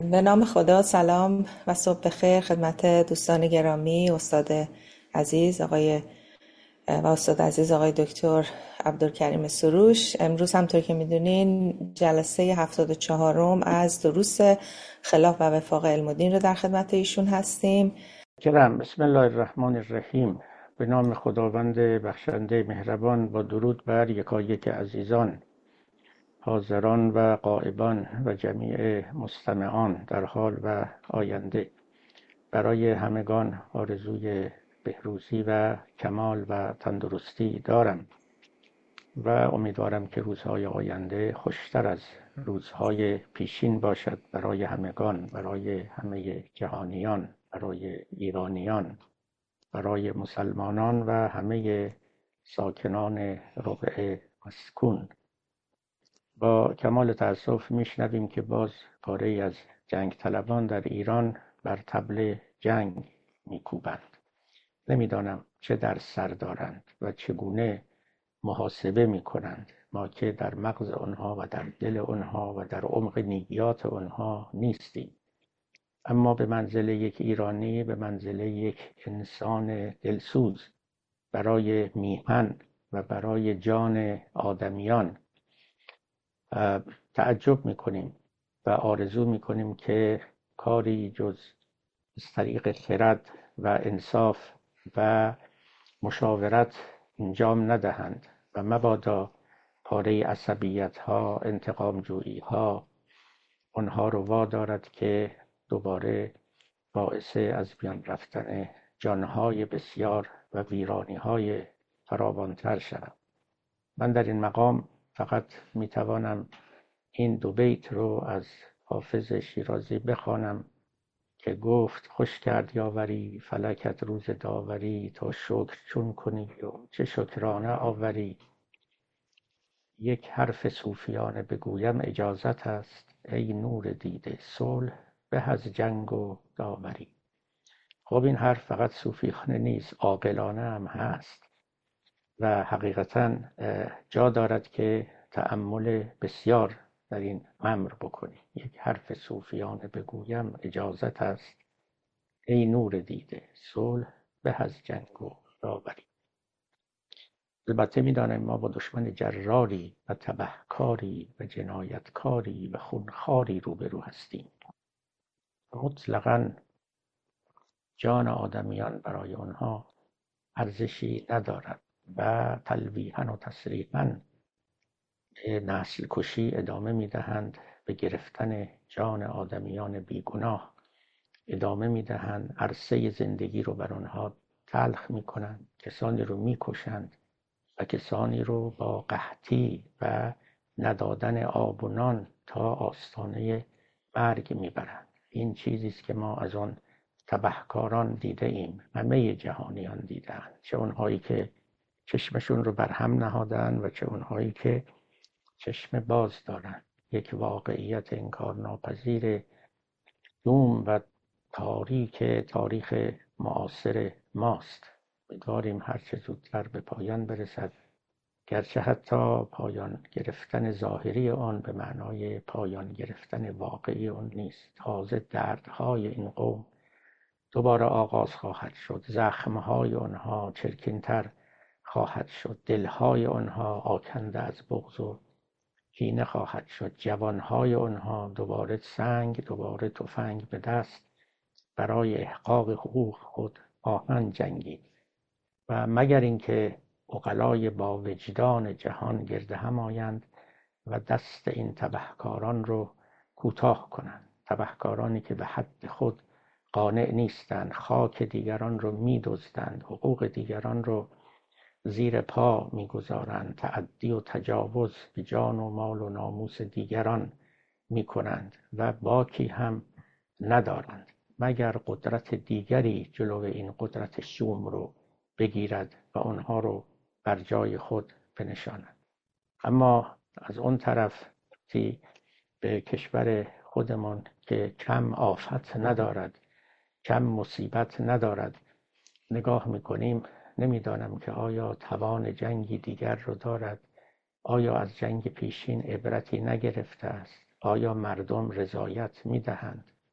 به نام خدا. سلام و صبح بخیر خدمت دوستان گرامی، استاد عزیز آقای دکتر عبدالکریم سروش. امروز همطور که میدونین جلسه 74م از دروس خلاف و وفاق علم و دین رو در خدمت ایشون هستیم. بسم الله الرحمن الرحیم. به نام خداوند بخشنده مهربان، با درود بر یکایک عزیزان حاضران و غایبان و جمیع مستمعان در حال و آینده. برای همگان آرزوی بهروزی و کمال و تندرستی دارم و امیدوارم که روزهای آینده خوشتر از روزهای پیشین باشد برای همگان، برای همه جهانیان، برای ایرانیان، برای مسلمانان و همه ساکنان ربع مسکون. با کمال تأسف میشنویم که باز پاره‌ای از جنگ طلبان در ایران بر طبل جنگ میکوبند. نمیدانم چه در سر دارند و چگونه محاسبه میکنند. ما که در مغز آنها و در دل آنها و در عمق نیات آنها نیستیم، اما به منزله یک ایرانی، به منزله یک انسان دلسوز برای میهن و برای جان آدمیان تعجب میکنیم و آرزو میکنیم که کاری جز از طریق خرد و انصاف و مشاورت انجام ندهند و مبادا پاره عصبیت ها، انتقام جویی ها آنها رو وادارد که دوباره باعث از میان رفتن جانهای بسیار و ویرانی‌های فراوان‌تر شود. من در این مقام فقط میتوانم این دو بیت رو از حافظ شیرازی بخوانم که گفت: خوش کرد یاوری فلکت روز داوری، تا شکر چون کنی و چه شکرانه آوری. یک حرف صوفیانه بگویم اجازت است، ای نور دیده صلح به از جنگ و داوری. خب این حرف فقط صوفیانه نیست، عاقلانه هم هست و حقیقتاً جا دارد که تأمل بسیار در این امر بکنیم. یک حرف صوفیانه بگویم اجازت است، ای نور دیده صلح به از جنگ و داوری. البته می‌دانیم ما با دشمن جراری و تبهکاری و جنایتکاری و خونخواری روبرو هستیم. مطلقاً جان آدمیان برای آنها ارزشی ندارد و تلویحاً و تصریحاً نسل کشی ادامه میدهند، به گرفتن جان آدمیان بیگناه ادامه میدهند، عرصه زندگی رو بر آنها تلخ میکنند، کسانی رو میکشند و کسانی رو با قحطی و ندادن آب و نان تا آستانه مرگ میبرند. این چیزی است که ما از آن تبهکاران دیده ایم، همه جهانیان دیدند، چه اونهایی که چشمشون رو بر هم نهادن و چه اونهایی که چشم باز دارند. یک واقعیت انکارناپذیر دوم و تاریخ معاصر ماست. امیدواریم هرچه زودتر به پایان برسد، گرچه حتی پایان گرفتن ظاهری آن به معنای پایان گرفتن واقعی آن نیست. تازه دردهای این قوم دوباره آغاز خواهد شد، زخمهای آنها چرکینتر خواهد شد، دلهای آنها آکنده از بغض و کینه خواهد شد، جوانهای آنها دوباره تفنگ به دست برای احقاق حقوق خود خواهند جنگید و مگر اینکه عقلای با وجدان جهان گرد هم آیند و دست این تبهکاران رو کوتاه کنند. تبهکارانی که به حد خود قانع نیستند، خاک دیگران رو می‌دزدند، حقوق دیگران رو زیر پا می‌گذارند، تعدی و تجاوز به جان و مال و ناموس دیگران می‌کنند و باکی هم ندارند مگر قدرت دیگری جلو این قدرت شوم رو بگیرد و آنها رو بر جای خود بنشاند. اما از اون طرف به کشور خودمان که کم آفت ندارد، کم مصیبت ندارد نگاه میکنیم، نمیدانم که آیا توان جنگی دیگر رو دارد، آیا از جنگ پیشین عبرتی نگرفته است، آیا مردم رضایت میدهند،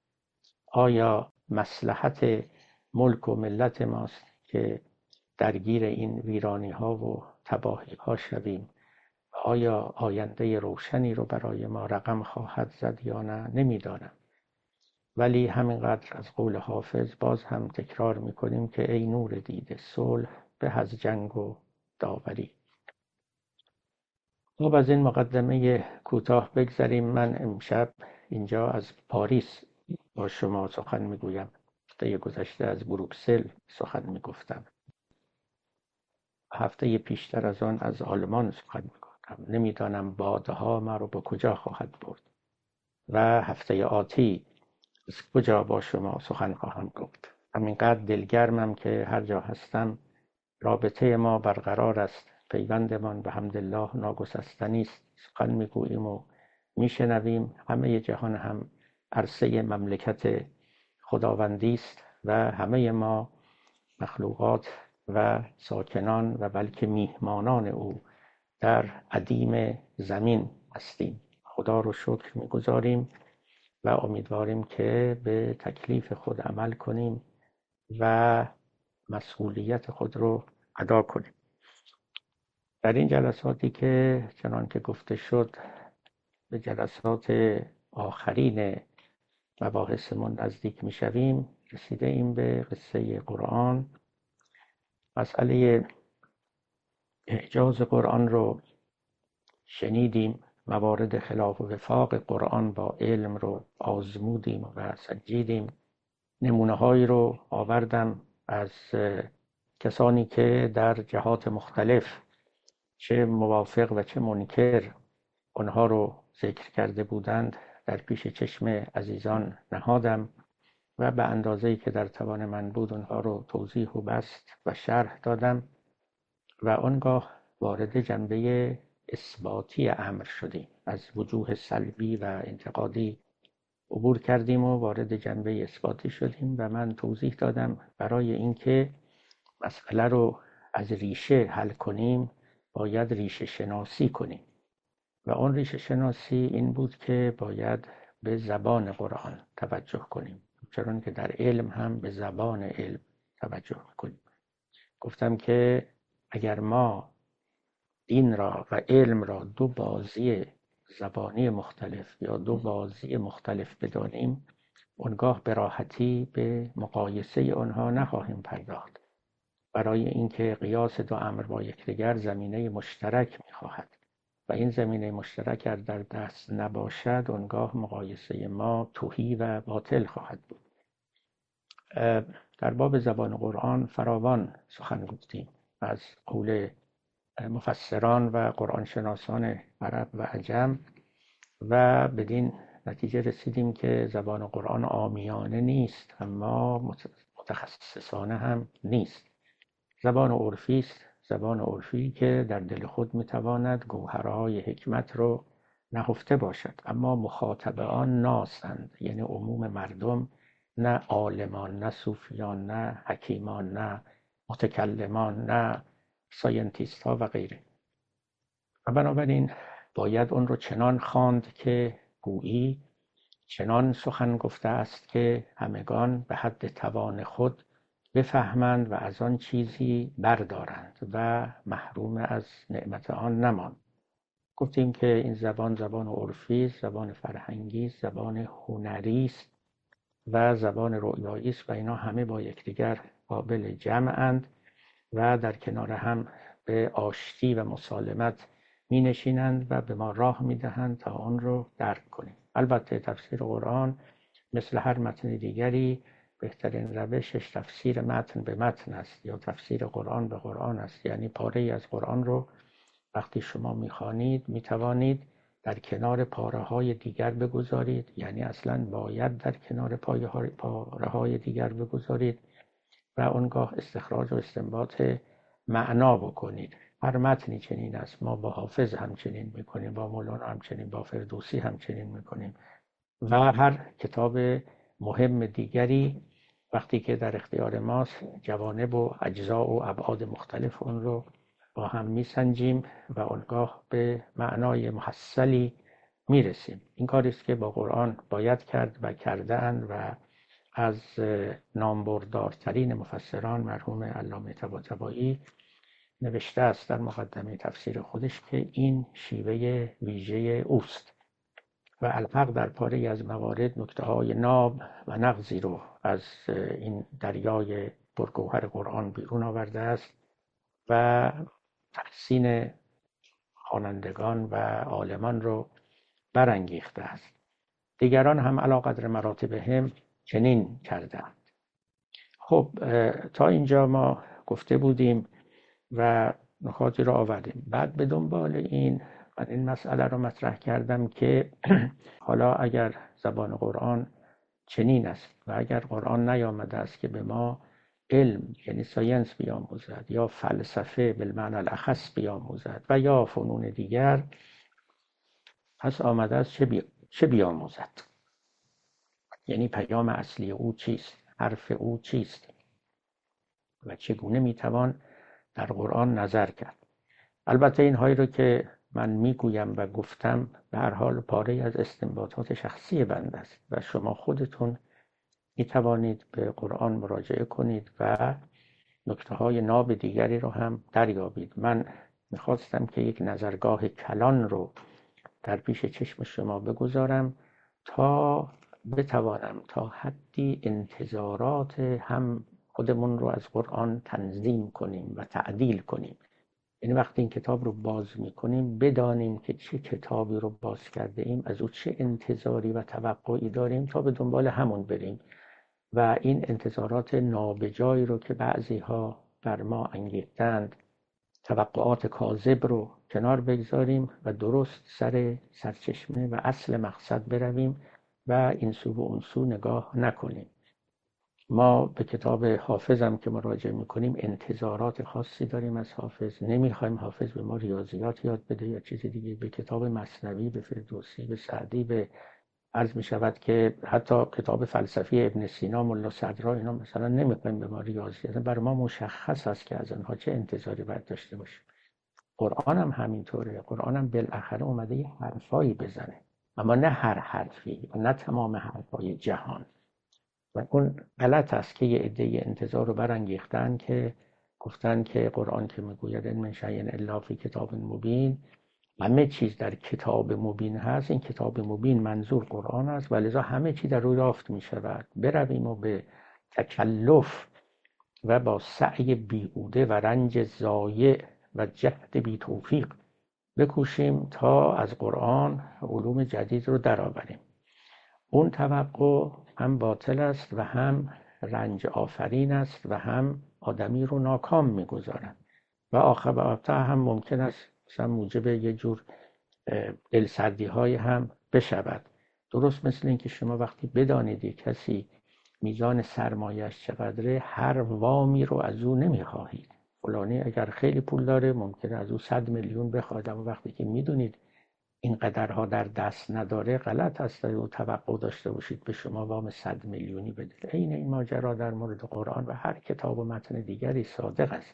آیا مصلحت ملک و ملت ماست که درگیر این ویرانی ها و تباهی ها شویم؟ آیا آینده روشنی رو برای ما رقم خواهد زد یا نه؟ نمیدانم. ولی همینقدر از قول حافظ باز هم تکرار میکنیم که ای نور دیده، صلح به از جنگ و داوری. خب از این مقدمه کوتاه بگذریم. من امشب اینجا از پاریس با شما سخن میگویم. هفته گذشته از بروکسل سخن میگفتم. هفته پیشتر از آن از آلمان سخن میگفتم. نمیدانم بادها ما رو به کجا خواهد برد و هفته آتی از کجا با شما سخن خواهم گفت. همینقدر دلگرمم که هر جا هستم رابطه ما برقرار است. پیوندمان به حمدالله ناگسستنی است. سخن میگوییم و میشنویم. همه جهان هم عرصه مملکت خداوندی است و همه ما مخلوقات و ساکنان و بلکه میهمانان او در ادیم زمین هستیم. خدا رو شکر میگذاریم و امیدواریم که به تکلیف خود عمل کنیم و مسئولیت خود رو ادا کنیم. در این جلساتی که چنان که گفته شد به جلسات آخرین مباحثمون نزدیک میشویم، رسیده ایم به قصه قرآن. مسئله اعجاز قرآن رو شنیدیم، موارد خلاف و وفاق قرآن با علم رو آزمودیم و سنجیدیم. نمونه‌هایی رو آوردم از کسانی که در جهات مختلف چه موافق و چه منکر آنها رو ذکر کرده بودند در پیش چشم عزیزان نهادم و به اندازه‌ای که در توان من بود آنها رو توضیح و بسط و شرح دادم و آنگاه وارد جنبه اثباتی امر شدیم. از وجوه سلبی و انتقادی عبور کردیم و وارد جنبه اثباتی شدیم و من توضیح دادم برای اینکه مسئله رو از ریشه حل کنیم باید ریشه شناسی کنیم و اون ریشه شناسی این بود که باید به زبان قرآن توجه کنیم، چون که در علم هم به زبان علم توجه کنیم. گفتم که اگر ما دین را و علم را دو بازی زبانی مختلف یا دو بازی مختلف بدانیم، اونگاه به راحتی به مقایسه آنها نخواهیم پرداخت، برای اینکه قیاس دو امر با یکدیگر زمینه مشترک می‌خواهد و این زمینه مشترک اگر در دست نباشد اونگاه مقایسه ما تهی و باطل خواهد بود. در باب زبان قرآن فراوان سخن گفتیم از قول مفسران و قرآن شناسان عرب و عجم و بدین نتیجه رسیدیم که زبان قرآن عامیانه نیست اما متخصصانه هم نیست. زبان عرفی است، زبان عرفی که در دل خود میتواند گوهرهای حکمت رو نهفته باشد، اما مخاطب آن ناسند، یعنی عموم مردم، نه عالمان، نه صوفیان، نه حکیمان، نه متکلمان، نه ساینتیست ها و غیره. و بنابراین باید اون رو چنان خواند که گویی چنان سخن گفته است که همگان به حد توان خود بفهمند و از آن چیزی بردارند و محروم از نعمت آن نماند. گفتیم که این زبان زبان عرفی، زبان فرهنگی، زبان هنری است و زبان رؤیایی است و اینا همه با یکدیگر قابل جمعند و در کنار هم به آشتی و مسالمت می نشینند و به ما راه می دهند تا آن رو درک کنیم. البته تفسیر قرآن مثل هر متن دیگری بهترین روشش تفسیر متن به متن است یا تفسیر قرآن به قرآن است، یعنی پاره ای از قرآن رو وقتی شما میخوانید میتوانید در کنار پاره های دیگر بگذارید، یعنی اصلا باید در کنار پاره های دیگر بگذارید و اونگاه استخراج و استنباط معنا بکنید. هر متنی چنین است. ما با حافظ همچنین میکنیم، با مولانا همچنین، با فردوسی همچنین میکنیم و هر کتاب مهم دیگری وقتی که در اختیار ماست جوانب و اجزا و ابعاد مختلف اون رو با هم میسنجیم و آنگاه به معنای محصلی میرسیم. این کاری است که با قرآن باید کرد و کرده‌اند و از نامبردارترین مفسران مرحوم علامه طباطبایی نوشته است در مقدمه تفسیر خودش که این شیوه ویژه اوست و الحق در پاره از موارد نکته‌های ناب و نغزی رو از این دریای پرگوهر قرآن بیرون آورده است و تحسین خوانندگان و عالمان رو برانگیخته است. دیگران هم علی قدر مراتبهم چنین کردند. خب تا اینجا ما گفته بودیم و نکاتی رو آوردیم. بعد به دنبال من این مسئله رو مطرح کردم که حالا اگر زبان قرآن چنین است و اگر قرآن نیامده است که به ما علم یعنی ساینس بیاموزد یا فلسفه بالمعنی الاخص بیاموزد و یا فنون دیگر، پس آمده است چه بیاموزد؟ یعنی پیام اصلی او چیست؟ حرف او چیست؟ و چگونه میتوان در قرآن نظر کرد؟ البته اینهایی رو که من میگویم و گفتم به هر حال پاره از استنباطات شخصی بنده است و شما خودتون میتوانید به قرآن مراجعه کنید و نکته‌های ناب دیگری رو هم دریابید. من میخواستم که یک نظرگاه کلان رو در پیش چشم شما بگذارم تا بتوانم تا حدی انتظارات هم خودمون رو از قرآن تنظیم کنیم و تعدیل کنیم. یعنی وقتی این کتاب رو باز میکنیم بدانیم که چه کتابی رو باز کرده ایم، از او چه انتظاری و توقعی داریم تا به دنبال همون بریم و این انتظارات نابجایی رو که بعضی ها بر ما انگیختند، توقعات کاذب رو کنار بگذاریم و درست سر سرچشمه و اصل مقصد برویم و این سو و اون سو نگاه نکنیم. ما به کتاب حافظ هم که مراجعه میکنیم انتظارات خاصی داریم از حافظ. نمیخوایم حافظ به ما ریاضیات یاد بده یا چیز دیگه. به کتاب مثنوی، به فردوسی، به سعدی، به عرض میشود که حتی کتاب فلسفی ابن سینا، ملا صدرا، اینا مثلا نمیخوایم به ما ریاضیات. برای ما مشخص است که از آنها چه انتظاری باید داشته باشیم. قرآن هم همینطوره. قرآن هم بالاخره اومده یه حرفایی بزنه، اما نه هر حرفی و نه تمام حرفای جهان. و اون غلط است که یه عده انتظار رو برانگیختن که گفتن که قرآن که میگوید ان من شیء الا فی کتاب مبین، همه چیز در کتاب مبین هست. این کتاب مبین منظور قرآن است و لذا همه چیز در روی یافت می شود. برویم و به تکلف و با سعی بیهوده و رنج ضایع و جهد بی توفیق بکوشیم تا از قرآن علوم جدید رو درآوریم. اون توقع هم باطل است و هم رنج آفرین است و هم آدمی رو ناکام می‌گذارد و عاقبت هم ممکن است مثلا موجب یه جور دلسردی‌های هم بشود. درست مثل این که شما وقتی بدانید کسی میزان سرمایه‌اش چقدره، هر وامی رو از او نمی‌خواهید. فلانی اگر خیلی پول داره ممکنه از او 100 میلیون بخواهید، اما وقتی که میدونید این قدرها در دست نداره، غلط است و توقع داشته باشید به شما وام 100 میلیونی بده. این ماجرا در مورد قرآن و هر کتاب و متن دیگری صادق است.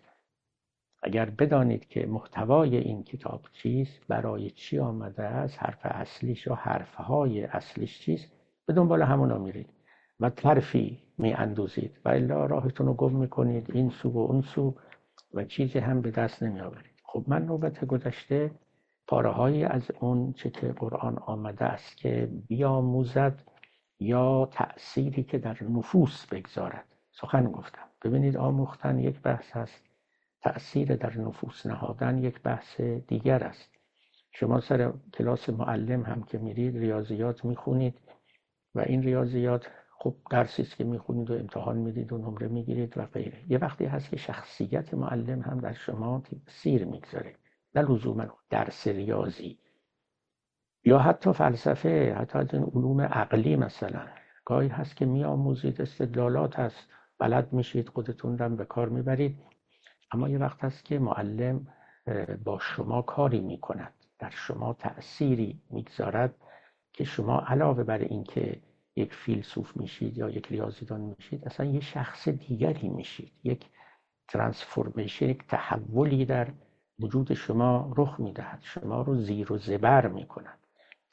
اگر بدانید که محتوای این کتاب چیست، برای چی آمده است، حرف اصلیش و حرفهای اصلیش چیست، به دنبال همونا میرید و طرفی میاندوزید و الا راهتون رو گم میکنید این سو و اون سو و چیزی هم به دست نمیآورید. خب من نوبت گذشته پاره‌هایی از اون چه که قرآن آمده است که بیاموزد یا تأثیری که در نفوس بگذارد سخن گفتم. ببینید آموختن یک بحث است، تأثیر در نفوس نهادن یک بحث دیگر است. شما سر کلاس معلم هم که میرید ریاضیات میخونید و این ریاضیات خب درسی است که میخونید و امتحان میدید و نمره میگیرید و غیره. یه وقتی هست که شخصیت معلم هم در شما تأثیر میگذاره، نه لزوما درس ریاضی یا حتی فلسفه، حتی از این علوم عقلی. مثلا گاهی هست که میآموزید، استدلالات هست، بلد میشید، خودتون رو به کار میبرید، اما یه وقت هست که معلم با شما کاری میکند، در شما تأثیری میگذارد که شما علاوه بر این که یک فیلسوف میشید یا یک ریاضیدان میشید، اصلا یه شخص دیگری میشید. یک ترانسفورمیشن، یک تحولی در وجود شما رخ میدهد، شما رو زیر و زبر میکند.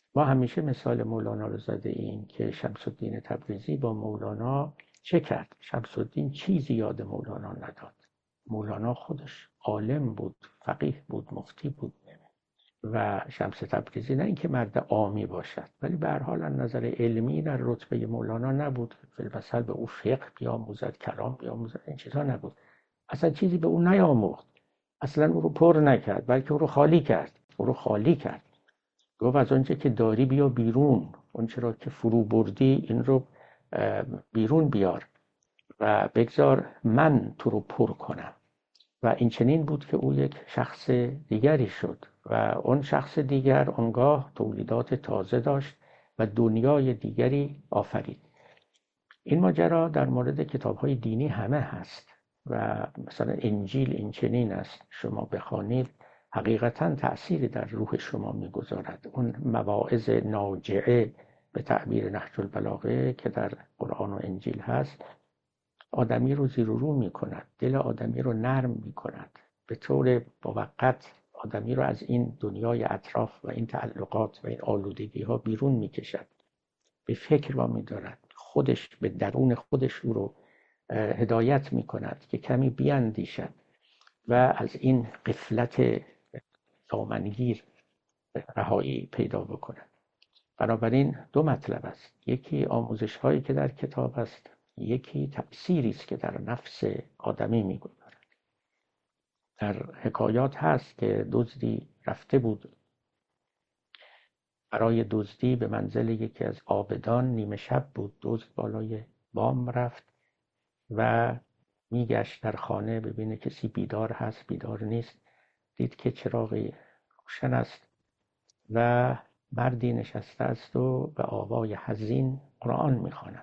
ما همیشه مثال مولانا رو زده ایم که شمس الدین تبریزی با مولانا چه کرد. شمس الدین چیزی یاد مولانا نداد. مولانا خودش عالم بود، فقیه بود، مفتی بود و شمس تبریزی نه اینکه مرد عامی باشد ولی به هر حال از نظر علمی در رتبه مولانا نبود. فی‌المثل به او فقه بیاموزد، کلام بیاموزد، این چیزها نبود. اصلا چیزی به او نیاموخت، اصلا او رو پر نکرد بلکه او رو خالی کرد. گفت از آنچه که داری بیا بیرون، آنچه را که فرو بردی این رو بیرون بیار و بگذار من تو رو پر کنم. و این چنین بود که او یک شخص دیگری شد و اون شخص دیگر آنگاه تولیدات تازه داشت و دنیای دیگری آفرید. این ماجرا در مورد کتاب‌های دینی همه هست و مثلا انجیل این چنین است، شما بخوانید حقیقتا تأثیری در روح شما میگذارد. اون مواعظ ناجعه به تعبیر نهج البلاغه که در قرآن و انجیل هست آدمی رو زیر و رو میکند، دل آدمی رو نرم میکند، به طور موقت آدمی رو از این دنیای اطراف و این تعلقات و این آلودگی ها بیرون میکشد، به فکر وامی دارد، خودش به درون خودش او رو هدایت میکند که کمی بیاندیشد و از این غفلت دامنگیر رهایی پیدا بکند. بنابراین دو مطلب است، یکی آموزش هایی که در کتاب است، یکی تأثیری است که در نفس آدمی میگذارد. در حکایات هست که دزدی رفته بود برای دزدی به منزل یکی از عابدان، نیمه شب بود، دزد بالای بام رفت و میگشت در خانه ببینه کسی بیدار هست بیدار نیست، دید که چراغی روشن است و مردی نشسته است و به آوای حزین قرآن میخواند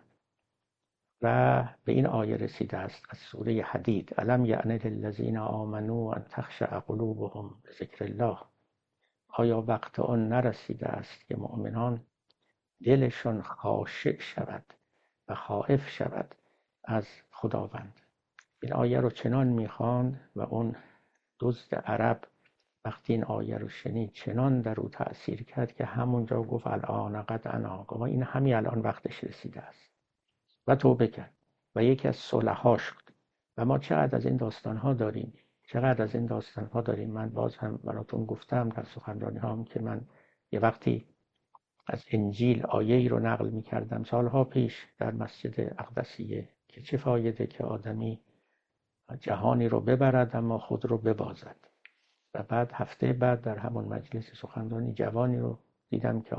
و به این آیه رسیده است از سوره حدید: الم یعن للذین آمنوا ان تخشع قلوبهم بذکر الله. آیا وقت آن نرسیده است که مؤمنان دلشون خاشع شود و خائف شود از خداوند؟ این آیه رو چنان میخواند و اون دزد عرب وقتی این آیه رو شنید چنان در او تأثیر کرد که همونجا گفت الان قد انا، گفت این همین الان وقتش رسیده است و توبه کرد و یکی از صلحا شد. و ما چقدر از این داستان‌ها داریم. من باز هم براتون گفتم در سخنرانی هام که من یه وقتی از انجیل آیه‌ای رو نقل می‌کردم سالها پیش در مسجد اقدسیه که چه فایده که آدمی جهانی رو ببرد اما خود رو ببازد. و بعد هفته بعد در همون مجلس سخنرانی جوانی رو دیدم که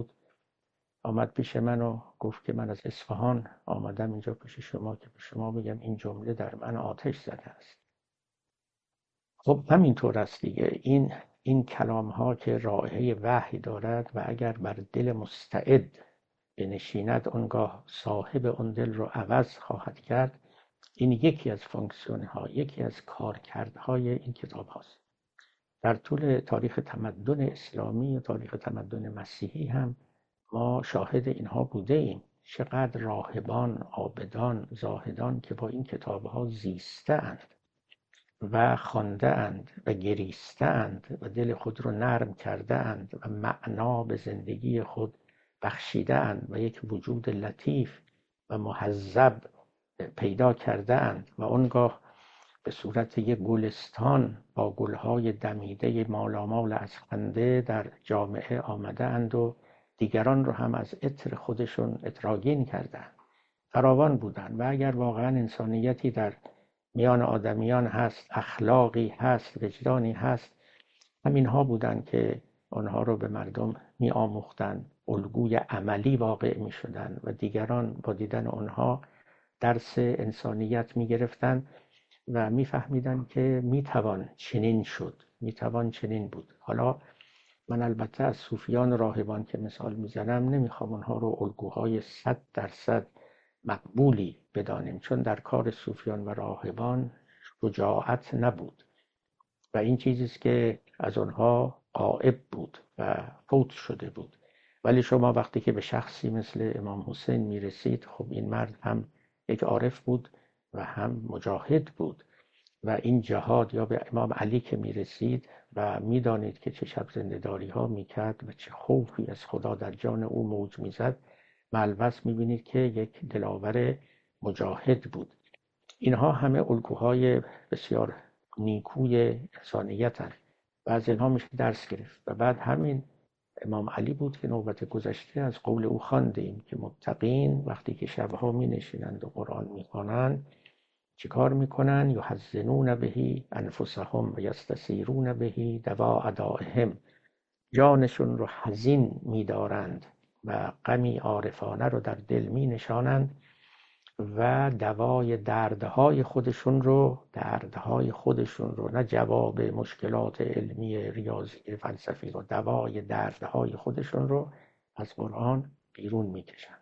آمد پیش من و گفت که من از اصفهان آمدم اینجا پیش شما که به شما بگم این جمله در من آتش زده است. خب همینطور است دیگه، این کلام ها که رائحه وحی دارد و اگر بر دل مستعد بنشیند آنگاه صاحب اون دل رو عوض خواهد کرد. این یکی از فانکسیون ها، یکی از کارکردهای این کتاب هاست. در طول تاریخ تمدن اسلامی و تاریخ تمدن مسیحی هم ما شاهد اینها بوده ایم. چقدر راهبان، عابدان، زاهدان که با این کتابها زیسته‌اند و خوانده‌اند و گریسته‌اند و دل خود رو نرم کرده‌اند و معنا به زندگی خود بخشیده‌اند و یک وجود لطیف و مهذب پیدا کرده‌اند و آنگاه به صورت یک گلستان با گلهای دمیده مالامال از خنده در جامعه آمده‌اند و دیگران رو هم از عطر خودشون عطرآگین کردند. فراوان بودند و اگر واقعا انسانیتی در میان آدمیان هست، اخلاقی هست، وجدانی هست، همینها بودند که آنها رو به مردم می آموختند، الگوی عملی واقع می شدند و دیگران با دیدن آنها درس انسانیت می گرفتند و می فهمیدن که می توان چنین شد، می توان چنین بود. حالا من البته از صوفیان و راهبان که مثال میزنم نمیخوام اونها رو الگوهای 100% مقبولی بدانیم، چون در کار صوفیان و راهبان شجاعت نبود و این چیزیست که از آنها غائب بود و فوت شده بود. ولی شما وقتی که به شخصی مثل امام حسین میرسید، خب این مرد هم یک عارف بود و هم مجاهد بود و این جهاد یا به امام علی که میرسید و میدانید که چه شب زنده‌داری ها میکرد و چه خوفی از خدا در جان او موج میزد، ملبس میبینید که یک دلاور مجاهد بود. اینها همه الگوهای بسیار نیکوی انسانیت هست و از اینها میشه درس گرفت. و بعد همین امام علی بود که نوبت گذشته از قول او خواندیم که متقین وقتی که شبها می نشینند و قرآن می خوانند چیکار میکنن؟ یحزنون بهی انفسهم و یستسیرون بهی دوا اعدائهم، جانشون رو حزین میدارند و غمی عارفانه رو در دل می نشانند و دوای دردهای خودشون رو نه جواب مشکلات علمی ریاضی فلسفی رو، دوای دردهای خودشون رو از قرآن بیرون میکشن.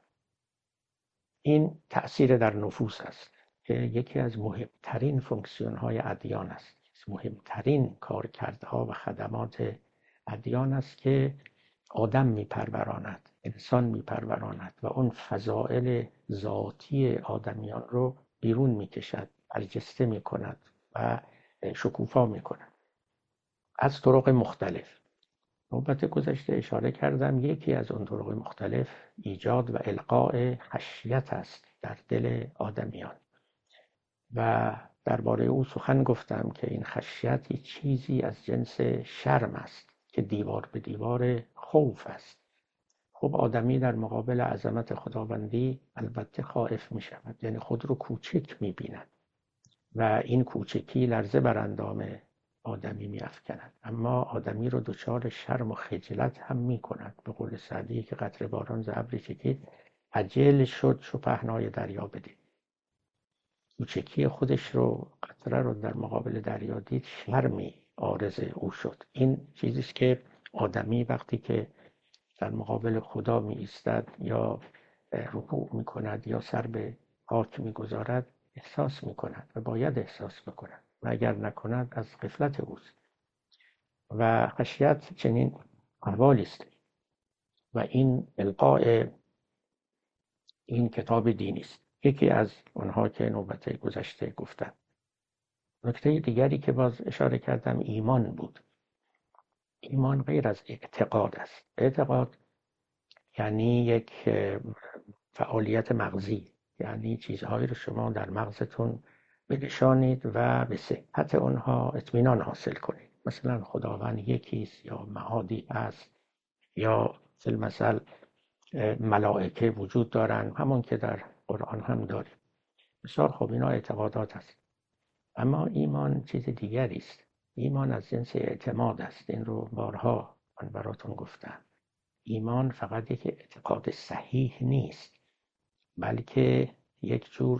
این تأثیر در نفوس است که یکی از مهمترین فونکسیون های ادیان است، مهمترین کارکردها و خدمات ادیان است که آدم میپروراند، انسان میپروراند و اون فضائل ذاتی آدمیان رو بیرون میکشد، برجسته میکند و شکوفا میکند از طرق مختلف. نوبت گذشته اشاره کردم یکی از اون طرق مختلف ایجاد و القاء خشیت است در دل آدمیان و درباره او سخن گفتم که این خشیت یک چیزی از جنس شرم است که دیوار به دیوار خوف است. خب آدمی در مقابل عظمت خداوندی البته خائف می شود، یعنی خود رو کوچک می بیند و این کوچکی لرزه بر اندام آدمی می افکند، اما آدمی رو دچار شرم و خجلت هم می کند. به قول سعدی که قطره باران ز ابری چکید عجل شد چو پهنای دریا بدید. کوچکی خودش رو، قطره رو در مقابل دریا دید، شرمی عارض او شد. این چیزیست که آدمی وقتی که در مقابل خدا می ایستد یا رکوع می کند یا سر به خاک می گذارد احساس می کند و باید احساس بکند و اگر نکند از غفلت اوست. و خشیت چنین احوالی است و این القاء این کتاب دینی است. یکی از اونها که نوبت گذشته گفتم. نکته دیگری که باز اشاره کردم ایمان بود. ایمان غیر از اعتقاد است. اعتقاد یعنی یک فعالیت مغزی، یعنی چیزهایی رو شما در مغزتون بنشانید و به صحت اونها اطمینان حاصل کنید. مثلا خداوند یکیست یا معادی است یا فی المثل ملائکه وجود دارن، همون که در قرآن هم داریم. بسیار خوب، اینا اعتقادات است. اما ایمان چیز دیگری است. ایمان از جنس اعتماد است. این رو بارها من براتون گفتم. ایمان فقط یک اعتقاد صحیح نیست، بلکه یک جور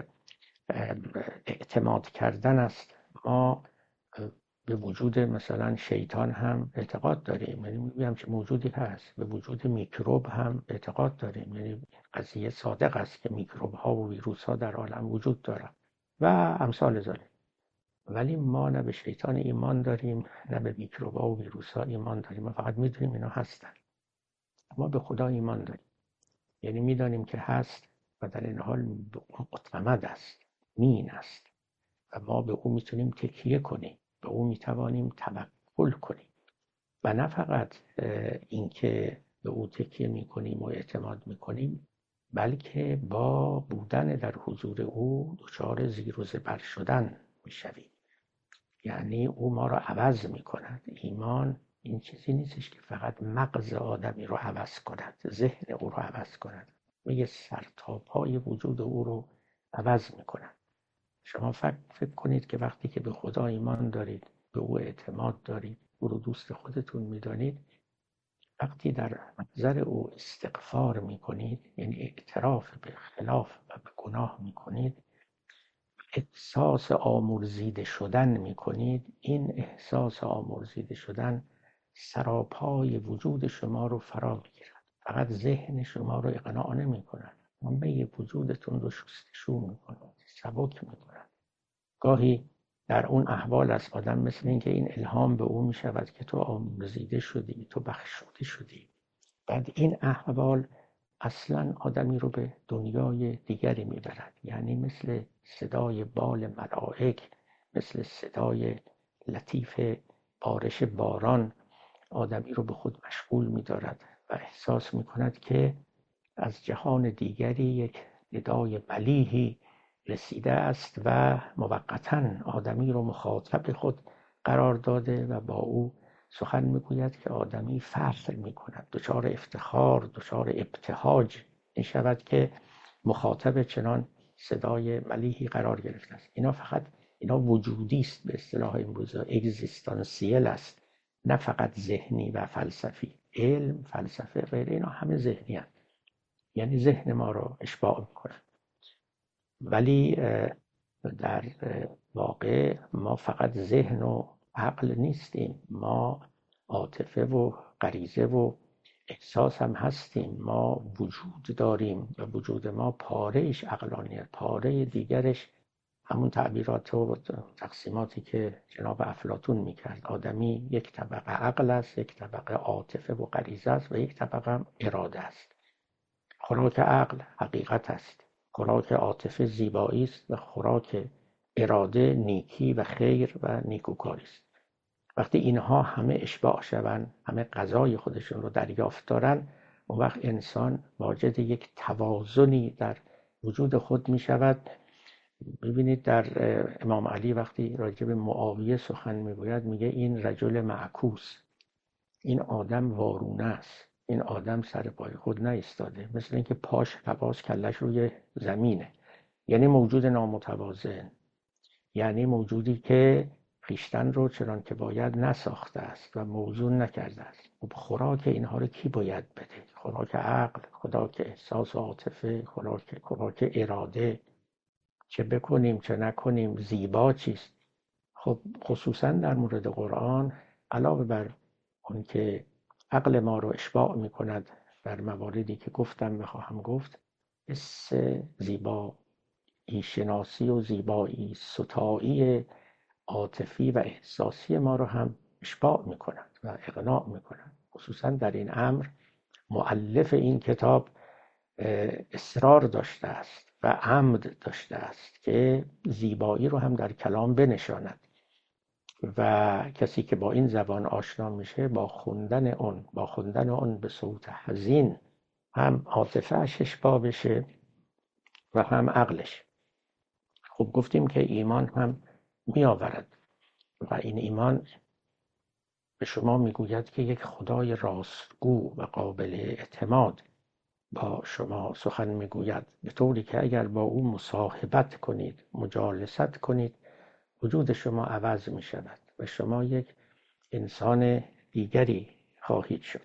اعتماد کردن است. ما به وجود مثلا شیطان هم اعتقاد داریم، یعنی میگم که موجودی هست. به وجود میکروب هم اعتقاد داریم، یعنی قضیه صادق است که میکروب ها و ویروس ها در عالم وجود دارند و امثال ذلک. ولی ما نه به شیطان ایمان داریم نه به میکروب ها و ویروس ها ایمان داریم. ما فقط میدونیم اینا هستن. ما به خدا ایمان داریم، یعنی میدانیم که هست و در این حال به اون معتمد است، مین است و ما به او میتونیم تکیه کنیم، به او میتوانیم توکل کنیم و نه فقط اینکه به او تکیه میکنیم و اعتماد میکنیم، بلکه با بودن در حضور او دچار زیر و زبر شدن میشویم. یعنی او ما را عوض میکند. ایمان این چیزی نیستش که فقط مغز آدمی رو عوض کند، ذهن او رو عوض کند و یه سرتاپای وجود او رو عوض میکند. شما فکر کنید که وقتی که به خدا ایمان دارید، به او اعتماد دارید، او رو دوست خودتون میدانید، وقتی در محضر او استغفار میکنید، یعنی اعتراف به خلاف و به گناه میکنید، احساس آمرزیده شدن میکنید، این احساس آمرزیده شدن سراپای وجود شما رو فرا میگیرد. فقط ذهن شما رو اقناع نمیکند، همه وجودتون رو شستشو میکند، سبک میکند. گاهی در اون احوال از آدم مثل این که این الهام به او میشود که تو آمرزیده شدی، تو بخشوده شدی. بعد این احوال اصلا آدمی رو به دنیای دیگری میبرد، یعنی مثل صدای بال ملائک مثل صدای لطیف بارش باران آدمی رو به خود مشغول می‌دارد و احساس می‌کند که از جهان دیگری یک ندای ملیحی رسیده است و موقتاً آدمی رو مخاطب خود قرار داده و با او سخن میگوید که آدمی فخر میکند، دچار افتخار، دچار ابتهاج میشود که مخاطب چنان صدای ملیحی قرار گرفته است. اینا وجودی است، به اصطلاح امروزه اگزیستانسیل است، نه فقط ذهنی و فلسفی. علم، فلسفه، غیره اینا همه ذهنی هست، یعنی ذهن ما رو اشباع میکنن. ولی در واقع ما فقط ذهن و عقل نیستیم، ما عاطفه و غریزه و احساس هم هستیم. ما وجود داریم و وجود ما پاره‌اش عقلانیت، پاره دیگرش همون تعبیرات و تقسیماتی که جناب افلاطون میکرد. آدمی یک طبقه عقل است، یک طبقه عاطفه و غریزه است و یک طبقه هم اراده است. خوراک عقل حقیقت است، خوراک عاطفه زیبایی است و خوراک اراده نیکی و خیر و نیکوکاری است. وقتی اینها همه اشباع شوند، همه غذای خودشون رو دریافت دارن، اون وقت انسان واجد یک توازنی در وجود خود می شود. ببینید در امام علی وقتی راجع به معاویه سخن میگوید، میگه این رجل معکوس، این آدم وارونه است، این آدم سر پای خود نایستاده، مثل اینکه پاش حواس کلش روی زمینه. یعنی موجود نامتوازن، یعنی موجودی که خویشتن رو چنان که باید نساخته است و موزون نکرده است. خب خوراک اینها رو کی باید بده؟ خوراک عقل، خوراک احساس و عاطفه، خوراک اراده. چه بکنیم چه نکنیم، زیبا چیست. خب خصوصا در مورد قرآن، علاوه بر اون که عقل ما رو اشباع می کند در مواردی که گفتم و خواهم گفت، حس زیبایی شناسی و زیبایی ستایی عاطفی و احساسی ما رو هم اشباع می کند و اقناع می کند. خصوصا در این امر مؤلف این کتاب اصرار داشته است و عمد داشته است که زیبایی رو هم در کلام بنشاند و کسی که با این زبان آشنا میشه با خوندن اون به صوت حزین هم عاطفه‌اش اشباع بشه و هم عقلش. خب گفتیم که ایمان هم می آورد و این ایمان به شما میگوید که یک خدای راستگو و قابل اعتماد با شما سخن میگوید، به طوری که اگر با او مصاحبت کنید، مجالست کنید، وجود شما عوض می شود و شما یک انسان دیگری خواهید شد.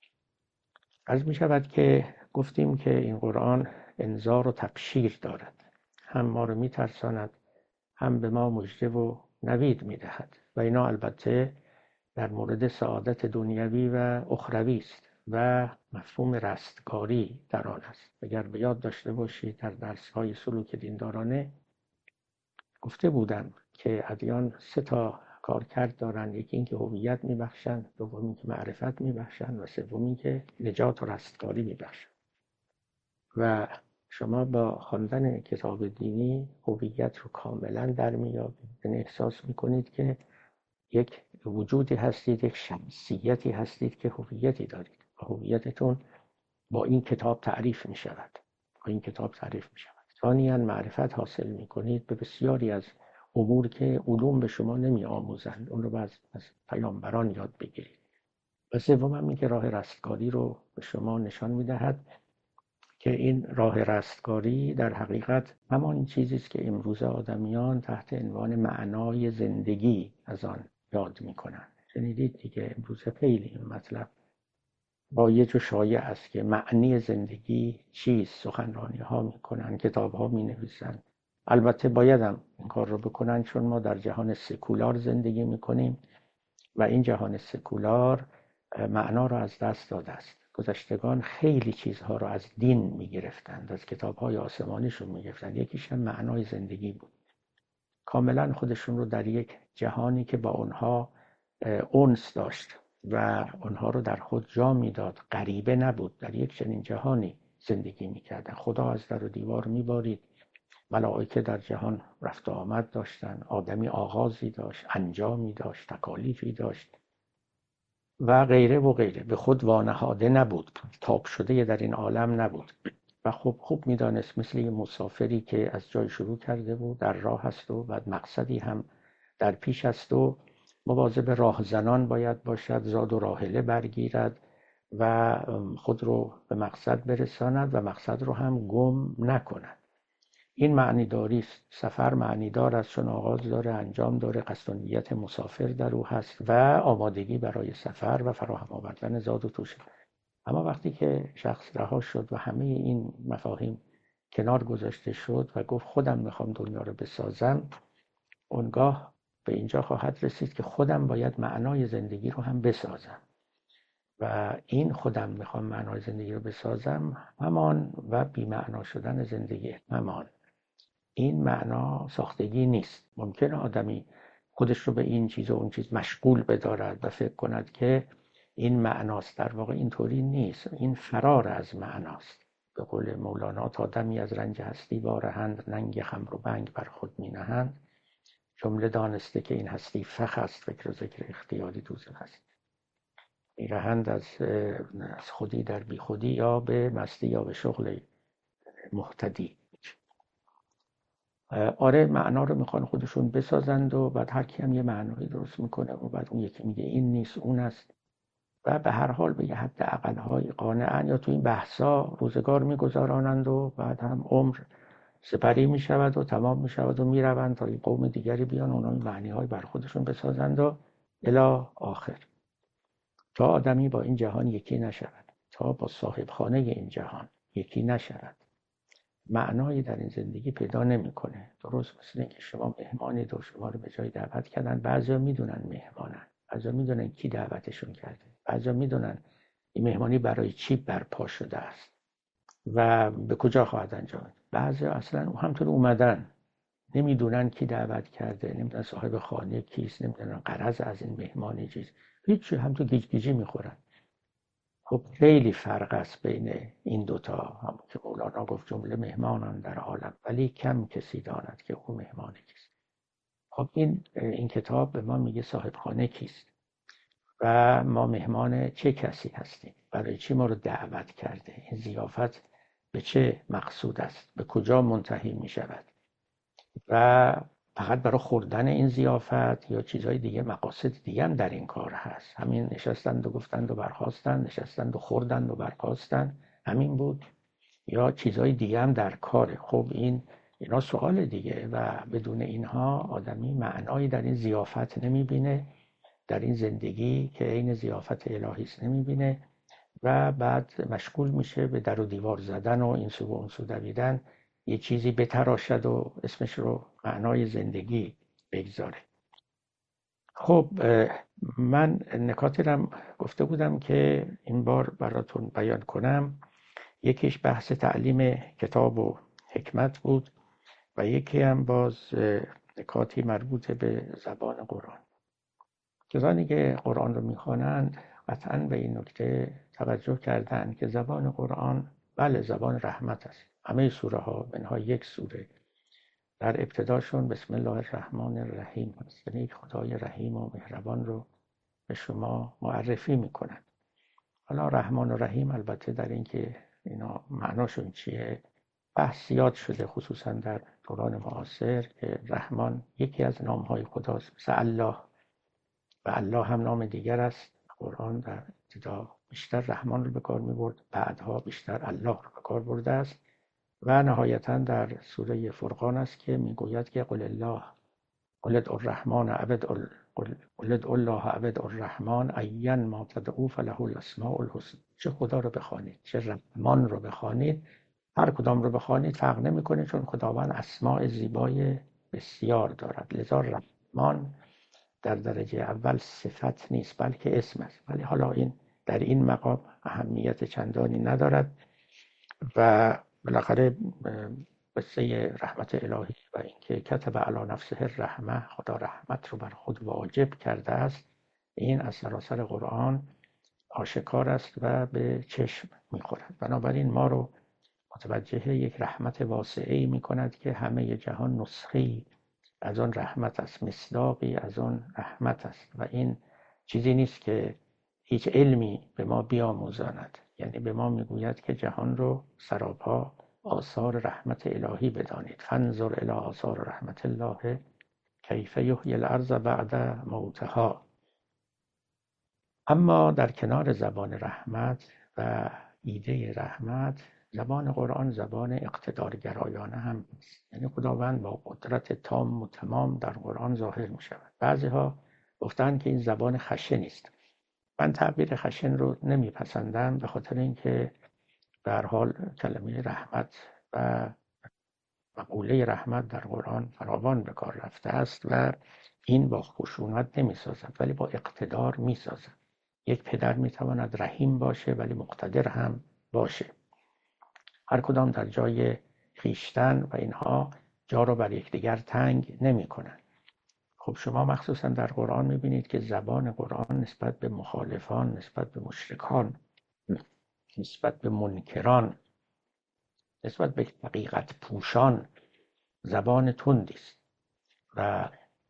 عرض می شود که گفتیم که این قرآن انذار و تبشیر دارد، هم ما رو می ترساند، هم به ما مژده و نوید می دهد و اینا البته در مورد سعادت دنیوی و اخروی است و مفهوم رستگاری در آن است. اگر به یاد داشته باشید در درس‌های سلوک دیندارانه گفته بودم که ادیان 3 کارکرد دارند. یکی این که هویت میبخشند، دوم این که معرفت میبخشند و سوم این که نجات و رستگاری میبخشند. و شما با خواندن کتاب دینی هویت رو کاملا در میابید، یعنی احساس میکنید که یک وجودی هستید، یک شخصیتی هستید که هویتی دارید و هویتتون با این کتاب تعریف میشود. ثانیاً معرفت حاصل میکنید به بسیاری از امور که علوم به شما نمی آموزند، اون رو از پیامبران یاد بگیرید. و سوم این که راه رستگاری رو به شما نشان میدهد که این راه رستگاری در حقیقت همان چیزی است که امروز آدمیان تحت عنوان معنای زندگی از آن یاد میکنند. شنیدید دیگه، امروز خیلی این مطلب رایج و شایع است که معنی زندگی چیست. سخنرانی ها میکنن، کتاب ها می نویسن. البته بایدم این کار رو بکنن، چون ما در جهان سکولار زندگی میکنیم و این جهان سکولار معنا رو از دست داده است. گذشتگان خیلی چیزها رو از دین میگرفتند، از کتاب های آسمانیشون میگرفتند. یکیش هم معنای زندگی بود. کاملا خودشون رو در یک جهانی که با اونها انس داشت و اونها رو در خود جا میداد، غریبه نبود، در یک چنین جهانی زندگی میکردن. خدا از در و دیوار میبارید ملائکه در جهان رفت و آمد داشتن، آدمی آغازی داشت، انجامی داشت، تکالیفی داشت و غیره و غیره. به خود وانهاده نبود، تاب شده در این عالم نبود و خوب میدانست مثل یه مسافری که از جای شروع کرده بود، در راه است و بعد مقصدی هم در پیش است و مواظب راهزنان باید باشد، زاد و راحله برگیرد و خود رو به مقصد برساند و مقصد رو هم گم نکند. این معنیداری است. سفر معنیدار است، چون آغاز داره، انجام داره، قصد و نیت مسافر در او هست و آمادگی برای سفر و فراهم آوردن زاد و توشه. اما وقتی که شخص رها شد و همه این مفاهیم کنار گذاشته شد و گفت خودم میخوام دنیا رو بسازم، اونگاه به اینجا خواهد رسید که خودم باید معنای زندگی رو هم بسازم و این خودم میخوام معنای زندگی رو بسازم همان و بی‌معنا شدن زندگی همان. این معنا ساختگی نیست. ممکنه آدمی خودش رو به این چیز و اون چیز مشغول بدارد و فکر کند که این معناست. در واقع اینطوری نیست. این فرار از معناست. به قول مولانا تا دمی از رنج هستی وارهند، ننگ خمر و بنگ بر خود می نهند. جمله دانسته که این هستی فخ است، فکر و ذکر اختیاری دوزخ است. میرهند از خودی در بی خودی، یا به مستی یا به شغل محتدی. آره، معنا رو میخوان خودشون بسازند و بعد هر کی هم یه معنایی درست میکنه و بعد اون یکی میگه این نیست اون است و به هر حال به یه حد اقل‌های قانعن یا تو این بحثا روزگار میگذارانند و بعد هم عمر سپری میشود و تمام میشود و میروند تا این قوم دیگری بیان اونا این معنی‌های بر خودشون بسازند و الی آخر، تا آدمی با این جهان یکی نشود، تا با صاحب خانه این جهان یکی نشود، معنایی در این زندگی پیدا نمیکنه. درست مثل اینکه شما مهمانی دو شما رو به جای دعوت کردن، بعضیا میدونن مهمانن، بعضیا میدونن کی دعوتشون کرده، بعضیا میدونن این مهمانی برای چی برپا شده است و به کجا خواهد انجامید. بعضیا اصلا همطور اومدن، نمیدونن کی دعوت کرده، نمیدونن صاحب خانه کیست، نمیدونن غرض از این مهمانی چیست، هیچی، همطور گیج گیجی میخورن. خب خیلی فرق است بین این دوتا. هم که مولانا گفت جمله مهمانان در عالم ولی کم کسی داند که او مهمان کیست. خب این کتاب به ما میگه صاحب خانه کیست و ما مهمان چه کسی هستیم، برای چی ما رو دعوت کرده، این ضیافت به چه مقصود است، به کجا منتهی میشود و فقط برای خوردن این ضیافت یا چیزهای دیگه، مقاصد دیگه هم در این کار هست. همین نشستند و گفتند و برخاستند، نشستند و خوردند و برخاستند، همین بود، یا چیزهای دیگه هم در کاره. خب اینا سوال دیگه و بدون اینها آدمی معنایی در این ضیافت نمیبینه، در این زندگی که عین ضیافت الهی است نمیبینه و بعد مشغول میشه به در و دیوار زدن و این سو و اون سو دویدن، یه چیزی بتراشد و اسمش رو معنای زندگی بگذاره. خب من نکاتی رو گفته بودم که این بار براتون بیان کنم. یکیش بحث تعلیم کتاب و حکمت بود و یکی هم باز نکاتی مربوط به زبان قرآن. کسانی که قرآن رو میخوانند قطعاً به این نکته توجه کردن که زبان قرآن بله زبان رحمت است. همه سوره ها منها یک سوره در ابتداشون بسم الله الرحمن الرحیم است، یعنی خدای رحیم و مهربان رو به شما معرفی میکنند. حالا رحمان و رحیم البته در این که اینا معناشون چیه بحث زیاد شده، خصوصا در دوران معاصر، که رحمان یکی از نامهای خداست مثل الله و الله هم نام دیگر است. قرآن در ابتدا بیشتر رحمان رو به کار می‌برد، بعدها بیشتر الله رو به کار برده است و نهایتاً در سوره فرقان است که میگوید که قل الله قل ادعوا الرحمن قل ادعوا الله عبد الرحمن این ما تدعوا فله الاسماء الحسنى. چه خدا رو بخوانید چه رحمان رو بخوانید، هر کدام رو بخوانید فرق نمی‌کنه، چون خداوند اسماء زیبای بسیار دارد. لذا رحمان در درجه اول صفت نیست بلکه اسم است، ولی حالا این در این مقام اهمیت چندانی ندارد و بالاخره قصه رحمت الهی و اینکه کتب علی نفسه الرحمه، خدا رحمت رو بر خود واجب کرده است، این از سراسر قرآن آشکار است و به چشم میخورد. بنابراین ما رو متوجه یک رحمت واسعی می کند که همه جهان نسخه‌ای از آن رحمت است، مصداقی از آن رحمت است و این چیزی نیست که هیچ علمی به ما بیاموزاند، یعنی به ما میگوید که جهان رو سراپا آثار رحمت الهی بدانید. فانظر الی آثار رحمت الله کیف یحیی الارض بعد موتها. اما در کنار زبان رحمت و ایده رحمت، زبان قرآن زبان اقتدارگرایانه هم است. یعنی خداوند با قدرت تام و تمام در قرآن ظاهر می شود. بعضی ها گفتن که این زبان خشن است. من تعبیر خشن رو نمیپسندم، به خاطر اینکه به هر حال کلمه رحمت و مقوله رحمت در قرآن فراوان به کار رفته است و این با خشونت نمیسازد ولی با اقتدار میسازد. یک پدر میتواند رحیم باشه ولی مقتدر هم باشه، هر کدام در جای خیشتن و اینها جا رو بر یکدیگر تنگ نمی کنن. خب شما مخصوصا در قرآن میبینید که زبان قرآن نسبت به مخالفان، نسبت به مشرکان، نسبت به منکران، نسبت به حقیقت پوشان زبان تندی است و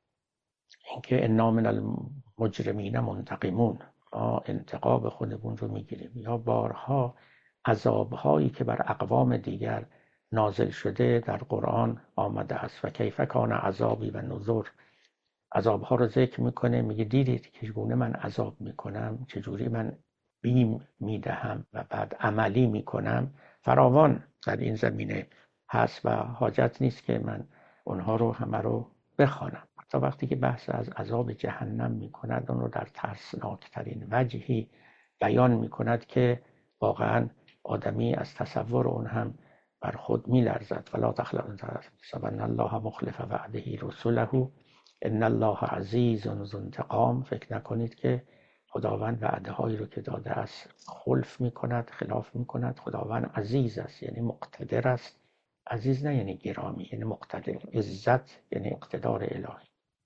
اینکه انا من المجرمین منتقمون، ما انتقام خودمون رو میگیریم. یا بارها عذابهایی که بر اقوام دیگر نازل شده در قرآن آمده است و کیف کان عذابی و نذر. عذابها رو ذکر میکنه، میگه دیدید که چگونه من عذاب میکنم، چجوری من بیم میدهم و بعد عملی میکنم. فراوان در این زمینه هست و حاجت نیست که من اونها رو همه رو بخوانم. تا وقتی که بحث از عذاب جهنم میکند، اون رو در ترسناکترین وجهی بیان میکند که واقعا آدمی از تصور اون هم بر خود میلرزد. فلا تحسبن الله مخلف وعده رسله ان الله عزیز ذو انتقام. فکر نکنید که خداوند وعده هایی رو که داده است خلف میکند، خلاف میکند. خداوند عزیز است، یعنی مقتدر است. عزیز نه یعنی گرامی، یعنی مقتدر. عزت یعنی اقتدار الهی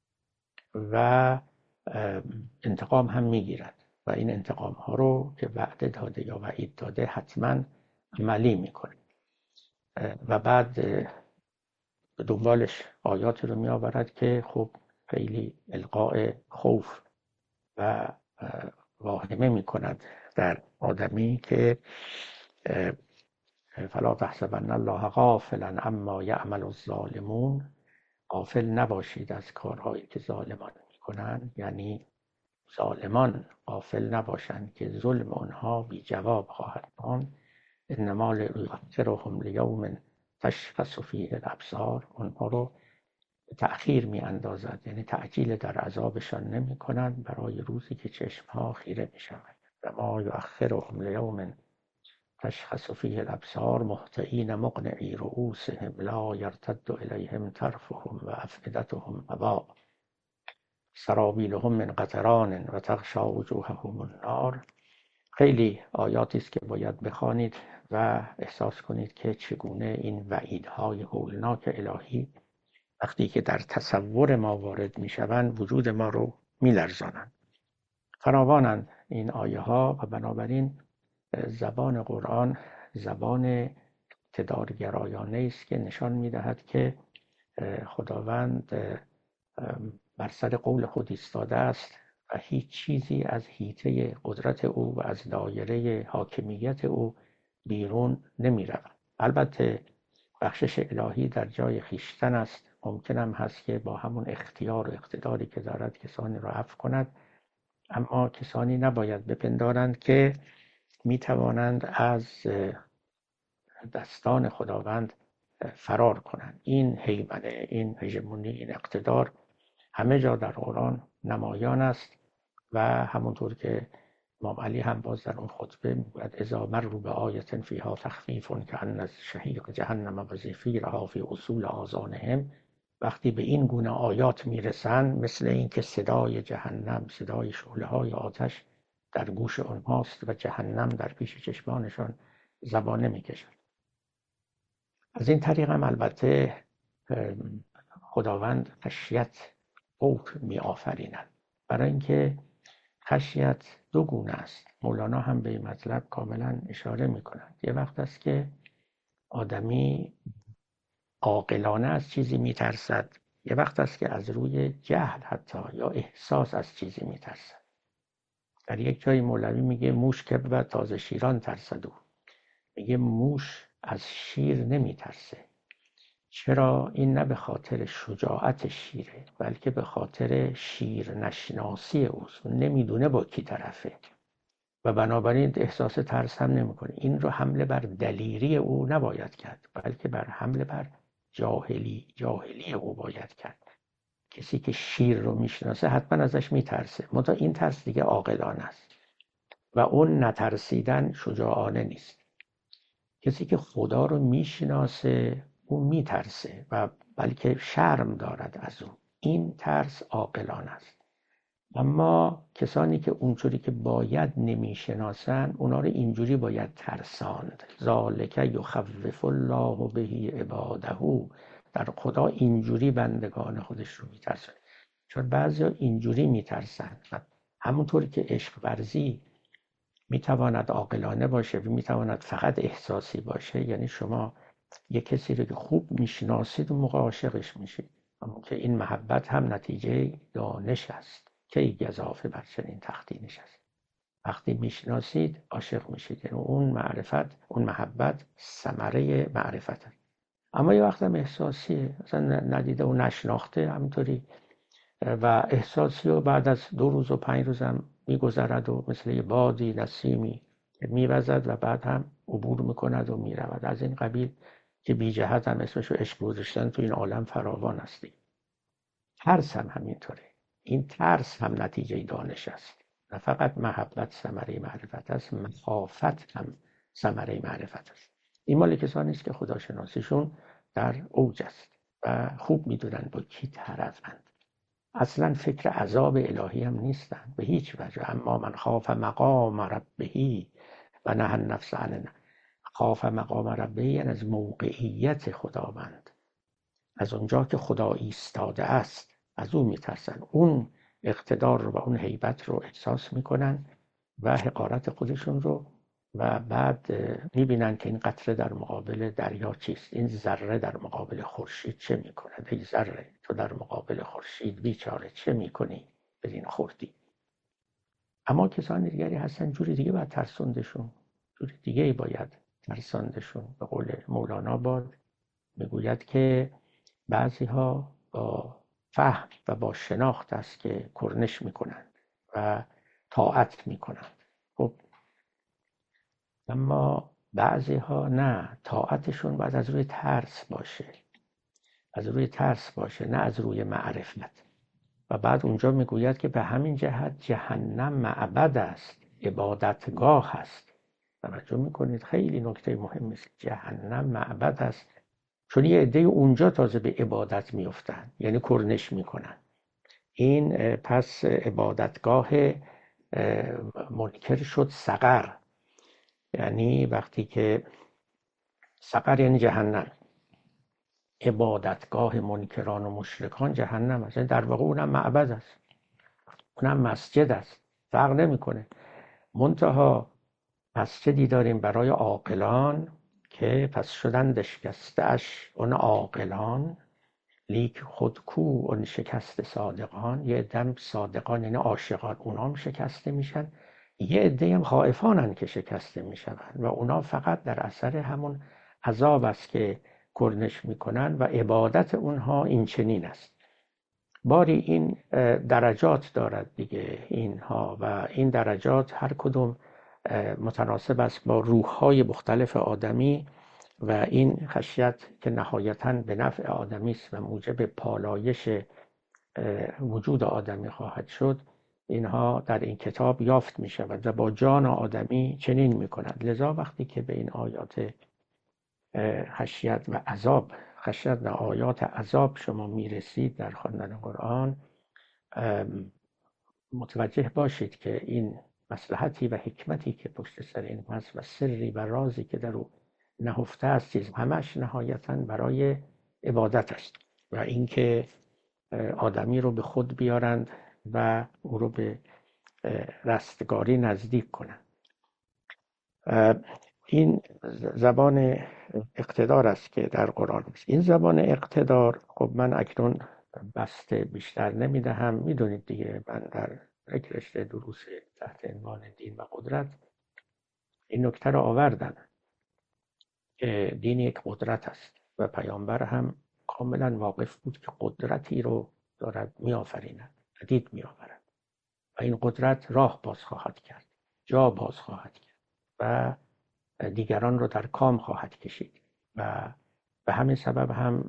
و انتقام هم میگیرد و این انتقام ها رو که وعده داده یا وعید داده حتما عملی میکنه. و بعد به دنبالش آیاتی رو میآورد که خب خیلی القاء خوف و واهمه میکند در آدمی که فلا تحسبن الله غافلا عما یعمل الظالمون. غافل نباشید از کارهایی که ظالمان میکنند، یعنی ظالمان غافل نباشند که ظلم آنها بی جواب خواهد ماند. انما یؤخرهم لیوم تشخص فیه الابصار. اونها رو تأخیر می اندازد، یعنی تعجیل در عذابشان نمی کنند برای روزی که چشمها خیره می شود. و ما یؤخرهم لیوم تشخص فیه الابصار مهطعین مقنعی رؤوسهم لا یرتد الیهم طرفهم و افئدتهم هواء سرابیلهم من قطران و تغشی وجوههم النار. خیلی آیاتی است که باید بخوانید و احساس کنید که چگونه این وعیدهای هولناک الهی وقتی که در تصور ما وارد می شوند وجود ما رو می لرزانند. فراوانند این آیه ها و بنابراین زبان قرآن زبان اقتدارگرایانه است که نشان می دهد که خداوند بر سر قول خود ایستاده است و هیچ چیزی از حیطه قدرت او و از دایره حاکمیت او بیرون نمی رود. البته بخشش الهی در جای خیشتن است. ممکن هم هست که با همون اختیار و اقتداری که دارد کسانی را عفو کند، اما کسانی نباید بپندارند که می توانند از دستان خداوند فرار کنند. این هیمنه، این هژمونی، این اقتدار همه جا در قرآن نمایان است و همونطور که امام علی هم باز در اون خطبه میگوید اذا مروا بآیة فیها تخفیف کأن الشهیق جهنم و زفیرها فی اصول آذانهم. وقتی به این گونه آیات میرسند مثل اینکه صدای جهنم، صدای شعله‌های آتش در گوش آنهاست و جهنم در پیش چشمانشان زبانه میکشد. از این طریق هم البته خداوند خشیت خوف می آفریند، برای اینکه خشیت دو گونه است. مولانا هم به این مطلب کاملا اشاره می کند. یه وقت است که آدمی عاقلانه از چیزی میترسد، یه وقت است که از روی جهل حتی یا احساس از چیزی میترسد. در یک جای مولوی میگه موش که و تازه شیران ترسد. میگه موش از شیر نمیترسه. چرا؟ این نه به خاطر شجاعت شیره، بلکه به خاطر شیر نشناسی اوست. نمیدونه با کی طرفه و بنابراین احساس ترس هم نمیکنه. این رو حمله بر دلیری او نباید کرد، بلکه بر حمله بر جاهلی او باید کرد. کسی که شیر رو میشناسه حتما ازش میترسه، منتها این ترس دیگه عاقلانه است و اون نترسیدن شجاعانه نیست. کسی که خدا رو میشناسه اون میترسه و بلکه شرم دارد از اون. این ترس عاقلانه است. اما کسانی که اونجوری که باید نمیشناسن، اونا رو اینجوری باید ترساند. ذالک یخوف الله به عباده. در خدا اینجوری بندگان خودش رو میترسونه. چون بعضیا اینجوری میترسن. همونطوری که عشق ورزی میتواند عاقلانه باشه و میتواند فقط احساسی باشه، یعنی شما یک کسی رو که خوب میشناسید و موقع عاشقش میشید، اما که این محبت هم نتیجه دانش است که ای گزافه بر چنین تختی نشست. وقتی میشناسید عاشق میشید، یعنی اون معرفت، اون محبت ثمره معرفت است. اما یه وقت هم احساسیه، اصلا ندیده و نشناخته همینطوری و احساسی و بعد از 2 روز و 5 روز هم میگذرد و مثل یه بادی نسیمی میوزد و بعد هم عبور میکند و میرود. از این قبیل که بی جهت هم اسمشو عشق گذاشتن تو این عالم فراوان هستی. ترس هم همینطوره. این ترس هم نتیجه دانش است. نه فقط محبت ثمره معرفت است، مخافت هم ثمره معرفت است. این مال کسانی است که خداشناسیشون در اوج است و خوب میدونن با کی طرفند. اصلا فکر عذاب الهی هم نیستن به هیچ وجه. اما من خاف مقام ربه و نهى النفس عن خاف مقام ربه، یعنی از موقعیت خداوند، از اونجا که خدا ایستاده است از اون میترسن. اون اقتدار رو و اون هیبت رو احساس میکنن و حقارت خودشون رو، و بعد میبینن که این قطره در مقابل دریا چیست، این ذره در مقابل خورشید چه میکند. ای ذره تو در مقابل خورشید بیچاره چه میکنی بدین خردی. اما کسان دیگری هستن جوری دیگه باید ترسوندشون، جوری دیگه باید ترساندشون. به قول مولانا باد میگوید که بعضی ها با فهم و با شناخت است که کرنش میکنند و طاعت میکنند. خب اما بعضی ها نه، طاعتشون باید از روی ترس باشه، از روی ترس باشه، نه از روی معرفت. و بعد اونجا میگوید که به همین جهت جهنم معبد است، عبادتگاه است. توجه میکنید خیلی نکته مهمی است. جهنم معبد است، چون یه عده اونجا تازه به عبادت میفتن، یعنی کرنش میکنن. این پس عبادتگاه منکر شد سقر، یعنی وقتی که سقر یعنی جهنم، عبادتگاه منکران و مشرکان جهنم است. در واقع اونم معبد است، اونم مسجد است، فرق نمیکنه. منتها مسجدی داریم برای عاقلان که پس شدند شکسته‌اش اون عاقلان، لیک خود کو اون شکست صادقان. یه عده صادقان یعنی عاشقان، اونا هم شکسته میشن. یه عده هم خائفانن که شکسته میشن و اونا فقط در اثر همون عذاب است که کرنش میکنن و عبادت اونها این چنین است. باری این درجات دارد دیگه اینها، و این درجات هر کدوم متناسب است با روح‌های مختلف آدمی و این خشیت که نهایتاً به نفع آدمی است و موجب پالایش وجود آدمی خواهد شد، اینها در این کتاب یافت می شود و با جان آدمی چنین می کند. لذا وقتی که به این آیات خشیت و عذاب، خشیت و آیات عذاب شما می رسید در خواندن قرآن، متوجه باشید که این مصلحتی و حکمتی که پشت سر این هست و سری و رازی که در او نهفته است، چیز همش نهایتاً برای عبادت است و اینکه آدمی رو به خود بیارند و او رو به رستگاری نزدیک کنند. این زبان اقتدار است که در قرآن است. این زبان اقتدار، خب من اکنون بسته بیشتر نمیدهم، میدونید دیگه من در یک رشته دروس تحت عنوان دین و قدرت این نکته را آوردم که دین یک قدرت است و پیامبر هم کاملا واقف بود که قدرتی رو دارد میآفریند، پدید میآورد و این قدرت راه باز خواهد کرد، جا باز خواهد کرد و دیگران رو در کام خواهد کشید و به همین سبب هم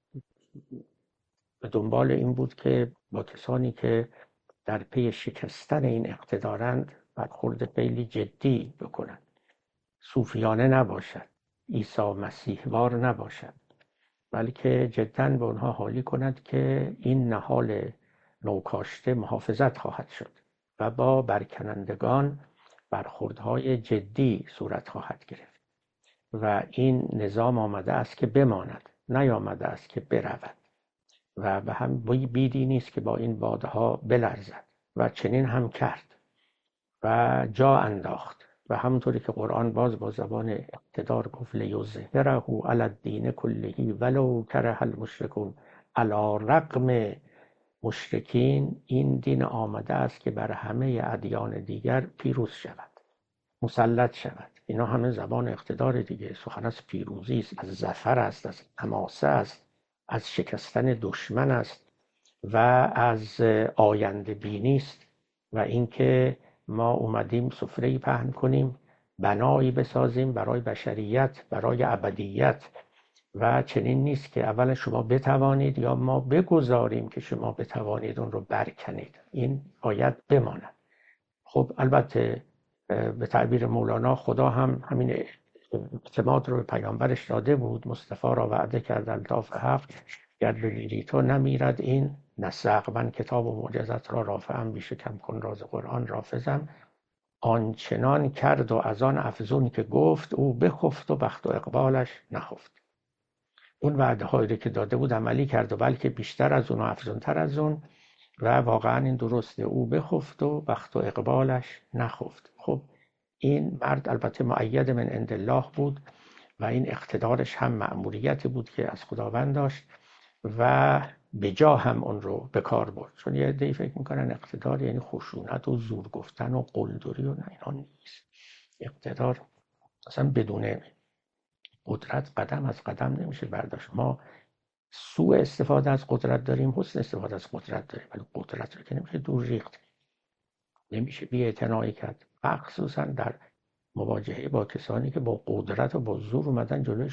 به دنبال این بود که با کسانی که در پی شکستن این اقتدارند برخورد خیلی جدی بکنند، صوفیانه نباشد، عیسی مسیحوار نباشد، بلکه جدا به اونها حالی کند که این نهال نوکاشته محافظت خواهد شد و با برکنندگان برخوردهای جدی صورت خواهد گرفت و این نظام آمده است که بماند، نیامده است که برود و به هم بیدی نیست که با این بادها بلرزد و چنین هم کرد و جا انداخت و همونطوری که قرآن باز با زبان اقتدار گفت لیظهره علی الدین کله ولو کره المشرکون، علی رغم مشرکین این دین آمده است که بر همه ادیان دیگر پیروز شود، مسلط شود. اینا همه زبان اقتدار دیگه، سخن از پیروزی است، از ظفر است، از حماسه است، از شکستن دشمن است و از آینده بینی است و اینکه ما اومدیم سفره‌ای پهن کنیم، بنایی بسازیم برای بشریت، برای ابدیت و چنین نیست که اول شما بتوانید یا ما بگذاریم که شما بتوانید اون رو برکنید، این باید بماند. خب البته به تعبیر مولانا خدا هم همین اعتماد رو به پیامبرش داده بود، مصطفی را وعده کرد الطاف حق گر بمیری تو نمیرد این نسق، من کتاب و معجزت را رافعم بیش کم کن راز قرآن رافضم، آنچنان کرد و از آن افزون که گفت او بخفت و بخت و اقبالش نخفت. اون وعده هایی که داده بود عملی کرد و بلکه بیشتر از اون و افزونتر از اون و واقعا این درسته، او بخفت و بخت و اقبالش نخفت. خب این مرد البته مؤید من عند الله بود و این اقتدارش هم مأموریتی بود که از خداوند داشت و به جا هم اون رو به کار برد، چون یه عده‌ای فکر میکنن اقتدار یعنی خشونت و زور گفتن و قلدری و نه، اینا نیست. اقتدار اصلا بدون قدرت قدم از قدم نمیشه برداشت. ما سوء استفاده از قدرت داریم، حسن استفاده از قدرت داریم، ولی قدرت رو که نمیشه دور ریخت، نمیشه بی‌اعتنایی کرد، مخصوصا در مواجهه با کسانی که با قدرت و با زور اومدن جلوی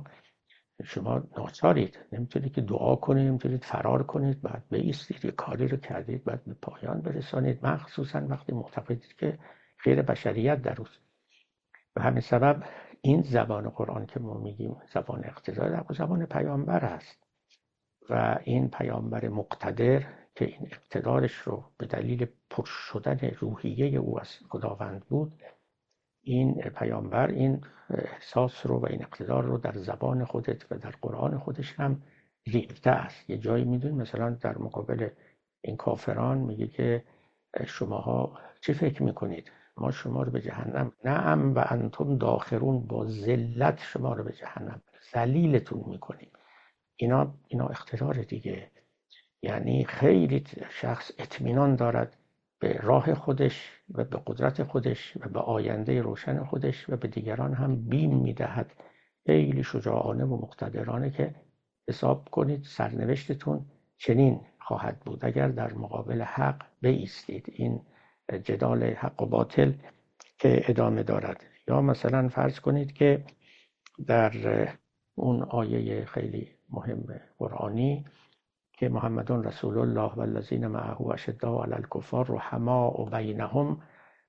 شما ناچارید، نمیتونید که دعا کنید، نمیتونید فرار کنید، بعد بایستید، یه کاری رو کردید بعد به پایان برسانید، مخصوصا وقتی معتقدید که خیر بشریت در اوست. به همین سبب این زبان قرآن که ما میگیم زبان اقتدار، در زبان پیامبر است و این پیامبر مقتدر که این اقتدارش رو به دلیل پر شدن روحیه او از خداوند بود، این پیامبر این احساس رو و این اقتدار رو در زبان خودت و در قرآن خودش هم ریخته است. یه جایی میدونی مثلا در مقابل این کافران میگه که شماها چه فکر میکنید؟ ما شما رو به جهنم، نعم و انتم داخرون، با ذلت شما رو به جهنم ذلیلتون میکنیم. اینا اقتدار دیگه، یعنی خیلی شخص اطمینان دارد به راه خودش و به قدرت خودش و به آینده روشن خودش و به دیگران هم بیم میدهد. خیلی شجاعانه و مقتدرانه که حساب کنید سرنوشتتون چنین خواهد بود اگر در مقابل حق بایستید. این جدال حق و باطل که ادامه دارد. یا مثلا فرض کنید که در اون آیه خیلی مهم قرآنی که محمد رسول الله والذین معه اشداء علی الکفار رحماء بینهم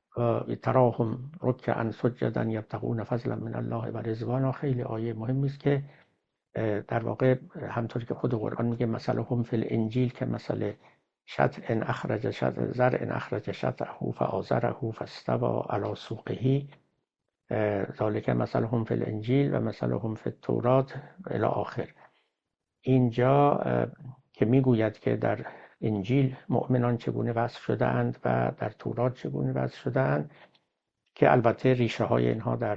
تراهم رکعا سجدا یبتغون فضلا من الله و رضوانا، خیلی آیه مهمی است که در واقع همطوری که خود قرآن میگه مثلهم فی الانجیل که مثل شطء اخرج زرع اخرج شطأه فآزره فاستوى علی سوقه ذلک مثلهم فی الانجیل و مثلهم فی التوراة الی آخر. اینجا که میگوید که در انجیل مؤمنان چگونه وصف شده اند و در تورات چگونه وصف شده اند، که البته ریشه های اینها در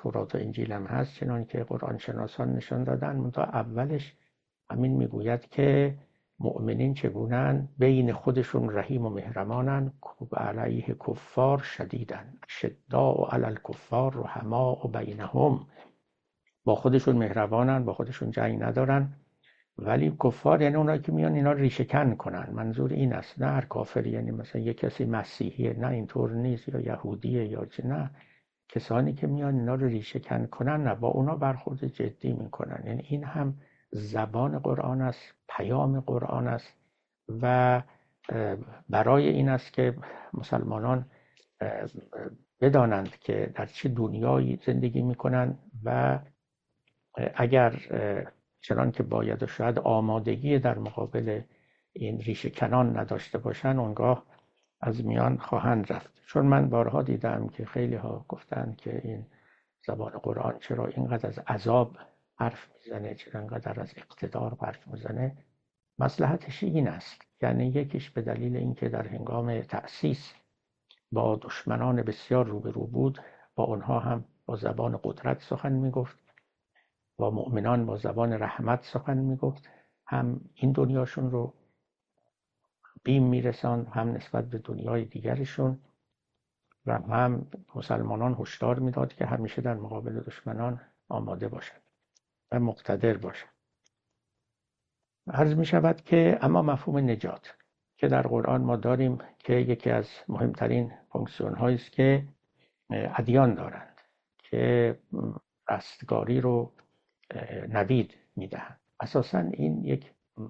تورات و انجیل هم هست، چنان که قرآن شناسان نشان دادن. منتها اولش همین میگوید که مؤمنین چگونن، بین خودشون رحیم و مهربانن، و علیه کفار شدیدن، شداء علی الکفار رحماء بینهم. با خودشون مهربانن، با خودشون جنگ ندارن، ولی کفار یعنی اونایی که میان اینا ریشه کن کنن. منظور این است، نه هر کافری، یعنی مثلا یک کسی مسیحیه، نه اینطور نیست، یا یهودیه یا چه، نه، کسانی که میان اینا رو ریشه کن کنن، نه، با اونا برخورد جدی میکنن. یعنی این هم زبان قرآن است، پیام قرآن است و برای این است که مسلمانان بدانند که در چه دنیایی زندگی میکنن و اگر چنان که باید و شاید آمادگی در مقابل این ریشه کنان نداشته باشن، اونگاه از میان خواهند رفت. چون من بارها دیدم که خیلی ها گفتن که این زبان قرآن چرا اینقدر از عذاب حرف میزنه، چرا اینقدر از اقتدار حرف میزنه. مصلحتش این است، یعنی یکیش به دلیل اینکه در هنگام تأسیس با دشمنان بسیار روبرو بود، با اونها هم با زبان قدرت سخن میگفت، با مؤمنان با زبان رحمت سخن میگفت، هم این دنیاشون رو بیم میرساند، هم نسبت به دنیای دیگرشون، و هم مسلمانان هشدار میداد که همیشه در مقابل دشمنان آماده باشند و مقتدر باشند. عرض می شود که اما مفهوم نجات که در قرآن ما داریم که یکی از مهمترین فونکسیون هایی است که ادیان دارند که رستگاری رو نوید میدهند. اساساً این یک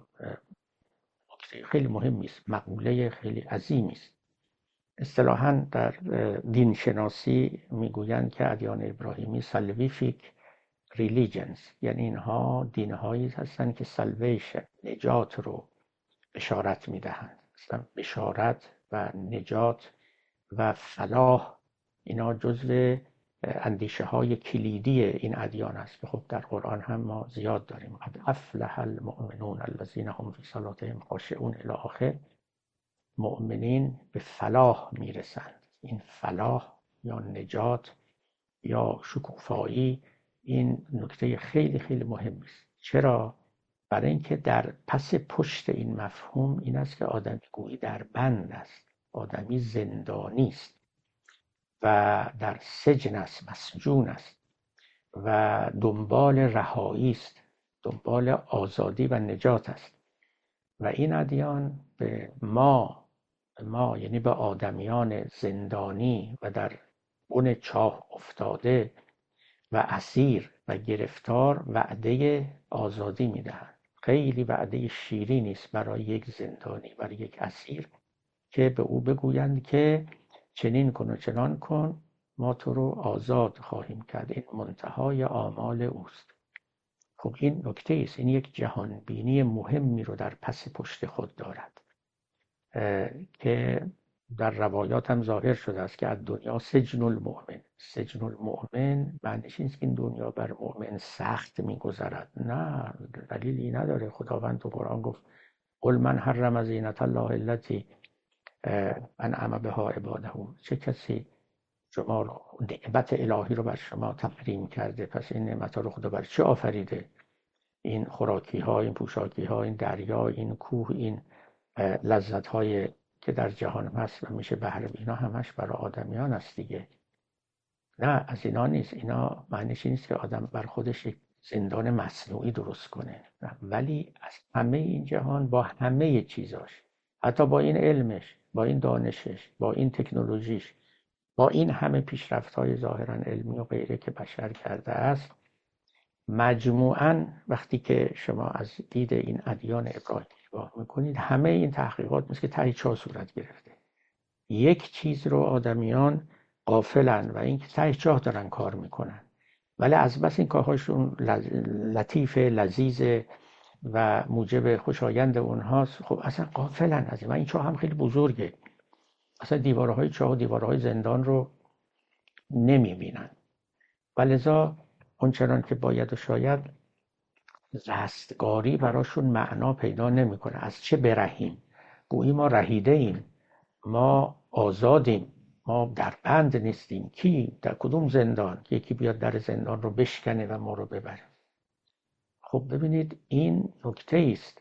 نکته خیلی مهمی است، مقوله خیلی عظیمی است. اصطلاحاً در دین شناسی میگویند که ادیان ابراهیمی salvific religions، یعنی اینها دینهایی هستند که salvation، نجات رو بشارت میدهند. مثلا بشارت و نجات و فلاح، اینا جزو اندیشه های کلیدی این ادیان است که خب در قرآن هم ما زیاد داریم. قد افلح المؤمنون الذین هم فی صلاتهم خاشعون الی آخر. مؤمنین به فلاح میرسند. این فلاح یا نجات یا شکوفایی، این نکته خیلی خیلی مهمی است. چرا؟ برای اینکه در پس پشت این مفهوم این است که آدمی گویی در بند است، آدمی زندانی است و در سجن است، مسجون است و دنبال رهایی است، دنبال آزادی و نجات است. و این ادیان به ما یعنی به آدمیان زندانی و در بن چاه افتاده و اسیر و گرفتار وعده آزادی میدهند. خیلی وعده شیرینی است برای یک زندانی، برای یک اسیر، که به او بگویند که چنین کن و چنان کن، ما تو رو آزاد خواهیم کرد. این منتهای آمال اوست. خب این نکته است، این یک جهان بینی مهمی رو در پس پشت خود دارد که در روایات هم ظاهر شده است که از دنیا سجن المؤمن. سجن المؤمن معنیش نیست که این دنیا بر مؤمن سخت میگذرد، نه، دلیلی نداره. خداوند تو قرآن گفت قل من حرم زینة الله التي انعم بها عباده. چه کسی شما رو، نعمت الهی رو بر شما تحریم کرده؟ پس این نعمت رو خدا بر چه آفریده؟ این خوراکی ها، این پوشاکی ها، این دریا، این کوه، این لذت های که در جهان هست و میشه بهره، اینا همش برای آدمیان است دیگه. نه، از اینا نیست. اینا معنیش نیست که آدم بر خودش یک زندان مصنوعی درست کنه، نه. ولی از همه این جهان با همه چیزاش، حتی با این علمش، با این دانشش، با این تکنولوژیش، با این همه پیشرفت‌های ظاهراً علمی و غیره که بشر کرده است، مجموعاً وقتی که شما از دید این ادیان ابراهیمی نگاه میکنید، همه این تحقیقات مثل که ته چاه صورت گرفته. یک چیز رو آدمیان غافلن و این که ته چاه دارن کار میکنن، ولی از بس این کارهاشون لطیف، لذیذ و موجب خوشایند اونهاست، خب اصلا غافلن از این. و این چاه هم خیلی بزرگه، اصلا دیوارهای چاه و دیوارهای زندان رو نمیبینن. ولذا اونچنان که باید و شاید رستگاری براشون معنا پیدا نمیکنه. از چه برهیم؟ گویی ما رهیده ایم، ما آزادیم، ما در بند نیستیم. کی؟ در کدوم زندان؟ یکی بیاد در زندان رو بشکنه و ما رو ببره. خب ببینید این نکته است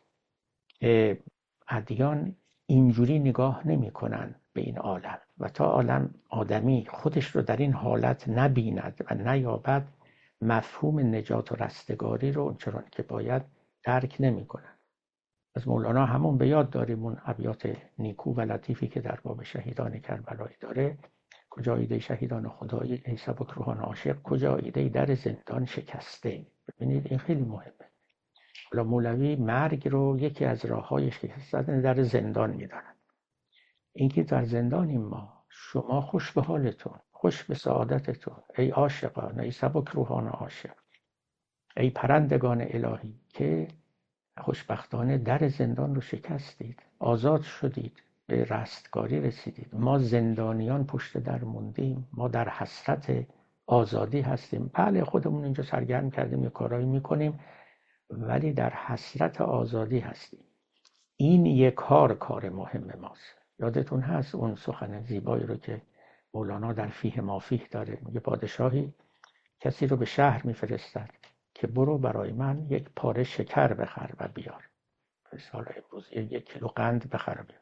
که ادیان اینجوری نگاه نمی کنن به این عالم و تا عالم آدمی خودش رو در این حالت نبیند و نیابد، مفهوم نجات و رستگاری رو اونچنان که باید درک نمی کنن. از مولانا همون به یاد داریم اون ابیات نیکو و لطیفی که در باب شهیدان کربلایی داره: کجا ایده شهیدان خدایی، ای سبک روحان عاشق، کجا ایده در زندان شکسته. ببینید این خیلی مهمه. حالا مولوی مرگ رو یکی از راه‌های شکستن در زندان می‌داند. اینکه در زندانیم ما، شما خوش به حالتون، خوش به سعادتتون، ای عاشقان، ای سبک روحان عاشق، ای پرندگان الهی که خوشبختانه در زندان رو شکستید، آزاد شدید، به رستگاری رسیدید. ما زندانیان پشت در موندیم، ما در حسرت آزادی هستیم. بله خودمون اینجا سرگرم کردیم، یه کارایی میکنیم، ولی در حسرت آزادی هستیم. این یک کار مهم ماست. یادتون هست اون سخن زیبایی رو که مولانا در فیه مافیه داره، میگه پادشاهی کسی رو به شهر میفرستد که برو برای من یک پاره شکر بخر و بیار. مثال امروز 1 کیلو قند بخر و بیار.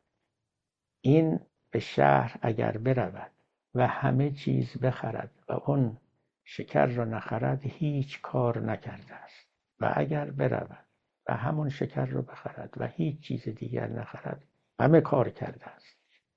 این به شهر اگر برود و همه چیز بخرد و اون شکر را نخرد، هیچ کار نکرده است. و اگر برود و همون شکر رو بخرد و هیچ چیز دیگر نخرد، همه کار کرده است.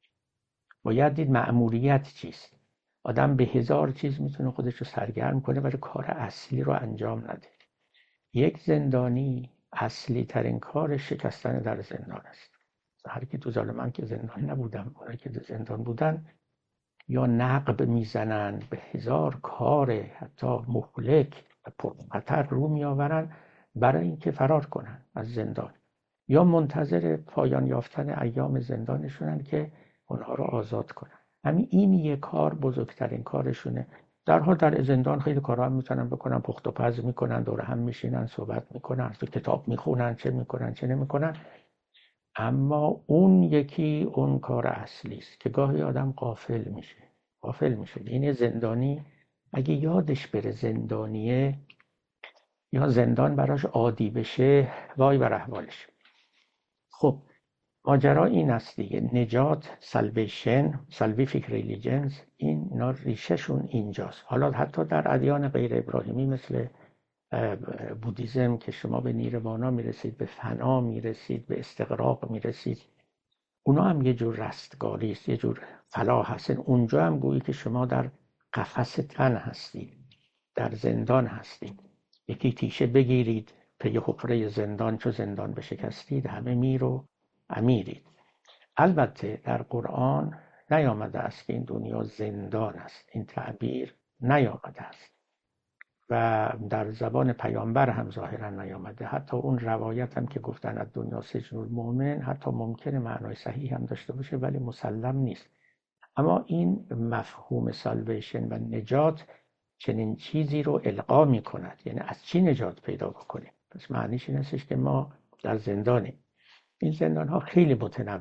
باید دید مأموریت چیست. آدم به 1000 چیز میتونه خودش رو سرگرم کنه ولی کار اصلی رو انجام نده. یک زندانی اصلی ترین کار شکستن در زندان است. هر کی تو ظالمان که زندان نبودن، اونایی که زندان بودن یا نقب میزنن، به 1000 کار حتی مهلک و پرخطر رو میآورن برای اینکه فرار کنن از زندان، یا منتظر پایان یافتن ایام زندانشونن که اونها رو آزاد کنن. همین این یک کار بزرگترین کارشونه. در حال در زندان خیلی کارا هم میتونن بکنن، پخت و پز میکنن، دور هم میشینن، صحبت میکنن، کتاب میخونن، چه میکنن چه نمیکنن. اما اون یکی اون کار اصلی است که گاهی آدم غافل میشه. این زندانی اگه یادش بره زندانیه یا زندان براش عادی بشه، وای بر احوالش. خب ماجرا این است دیگه، نجات، سالویفیک ریلیجنز، اینا ریشهشون اینجاست. حالا حتی در ادیان غیر ابراهیمی مثل بودیزم که شما به نیروانا میرسید، به فنا میرسید، به استقراق میرسید، اونا هم یه جور رستگاری است، یه جور فلاح هستن. اونجا هم گویی که شما در قفس تن هستید، در زندان هستید. یکی تیشه بگیرید پی حفره زندان، چو زندان بشکستید، همه میر و امیرید. البته در قرآن نیامده است که این دنیا زندان است، این تعبیر نیامده است و در زبان پیامبر هم ظاهرا نیامده. حتی اون روایت هم که گفتن از دنیا سجن المؤمن، حتی ممکنه معنای صحیح هم داشته باشه ولی مسلم نیست. اما این مفهوم سالویشن و نجات چنین چیزی رو القا می کند. یعنی از چی نجات پیدا بکنیم؟ پس معنیش این هستش که ما در زندانیم. این زندان ها خیلی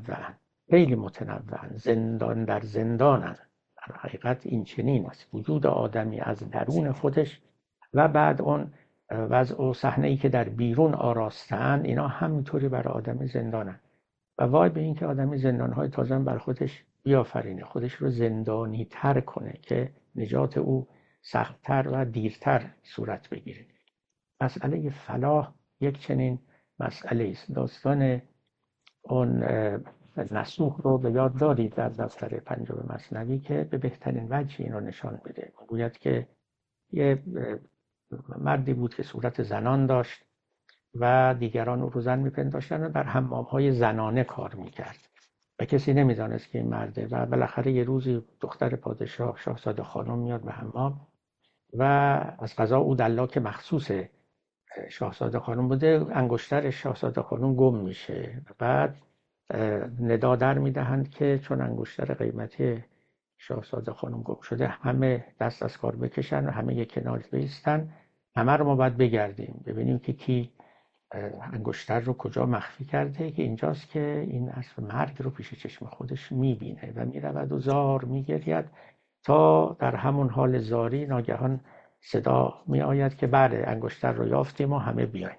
متنوعن، زندان در زندانن. در حقیقت این چنین است، وجود آدمی از درون خودش و بعد اون وضع و صحنه‌ای که در بیرون آراستن، اینا همینطوری برای آدمی زندانن. و وای به این که آدمی زندانهای تازه بر خودش بیافرینه، خودش رو زندانی تر کنه که نجات او سخت‌تر و دیرتر صورت بگیره. مسئله فلاح یک چنین مسئله است. داستان اون نسوح رو به یاد دارید در دفتر 5 مثنوی که به بهترین وجه این رو نشان بده. میگوید که یه مردی بود که صورت زنان داشت و دیگران او رو زن میپنداشتن و در حمام‌های زنانه کار میکرد و کسی نمیدانست که این مرده. و بالاخره یه روزی دختر پادشاه شاهزاده خانم میاد به حمام و از قضا او دلاک مخصوص شاهزاده خانم بوده، انگشتر شاهزاده خانم گم میشه. بعد ندا در میدهند که چون انگشتر قیمتی شاهزاده خانم گم شده، همه دست از کار بکشن و همه یک کنار بایستن، همه رو ما باید بگردیم ببینیم که کی انگشتر رو کجا مخفی کرده که اینجاست که این اسب مرگ رو پیش چشم خودش میبینه و میرود و زار میگرید تا در همون حال زاری ناگهان صدا میآید که بله انگشتر رو یافتیم و همه بیاین.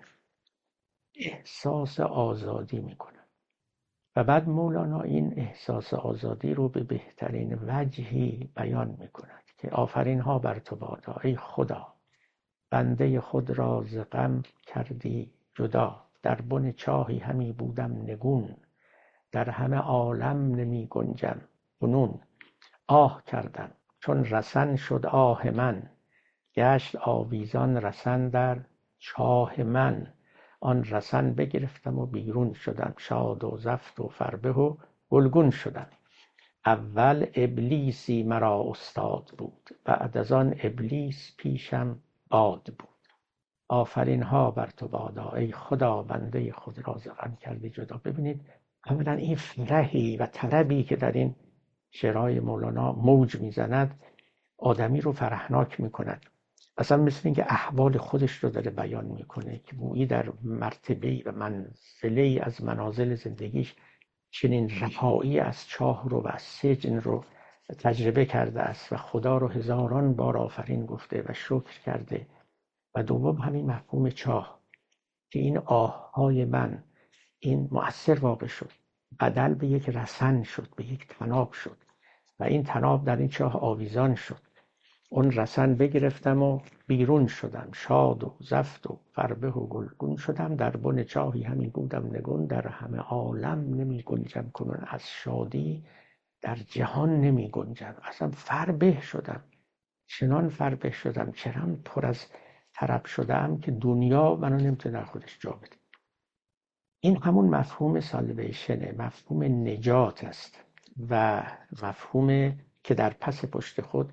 احساس آزادی میکنه و بعد مولانا این احساس آزادی رو به بهترین وجهی بیان میکند که آفرین ها بر تو بادا ای خدا، بنده خود را ز غم کردی جدا، در بن چاهی همی بودم نگون، در همه عالم نمی گنجم کنون، آه کردم چون رسن شد آه من، گشت آویزان رسن در چاه من، آن رسن بگرفتم و بیرون شدم، شاد و زفت و فربه و گلگون شدم. اول ابلیسی مرا استاد بود، بعد از آن ابلیس پیشم باد بود. آفرین ها بر تو بادا ای خدا، بنده خود را ز غم کردی جدا. ببینید اولا این فرحی و طربی که در این شعرهای مولانا موج میزند آدمی رو فرحناک میکند. اصلا مثل اینکه احوال خودش رو داره بیان میکنه که گویی در مرتبه‌ای و منزله‌ای از منازل زندگیش چنین رهایی از چاه رو و از سجن رو تجربه کرده است و خدا رو هزاران بار آفرین گفته و شکر کرده. و دوم همین مفهوم چاه که این آههای من این مؤثر واقع شد، بدل به یک رسن شد، به یک طناب شد و این طناب در این چاه آویزان شد. اون رسن بگرفتم و بیرون شدم، شاد و زفت و فربه و گلگون شدم، در بن چاهی همین بودم نگون، در همه عالم نمی گنجم کنون. از شادی در جهان نمی گنجم، اصلا فربه شدم، چنان فربه شدم، چنان پر از طرب شدم که دنیا منو نمیتونه در خودش جا بده. این همون مفهوم سالویشنه، مفهوم نجات است و مفهوم که در پس پشت خود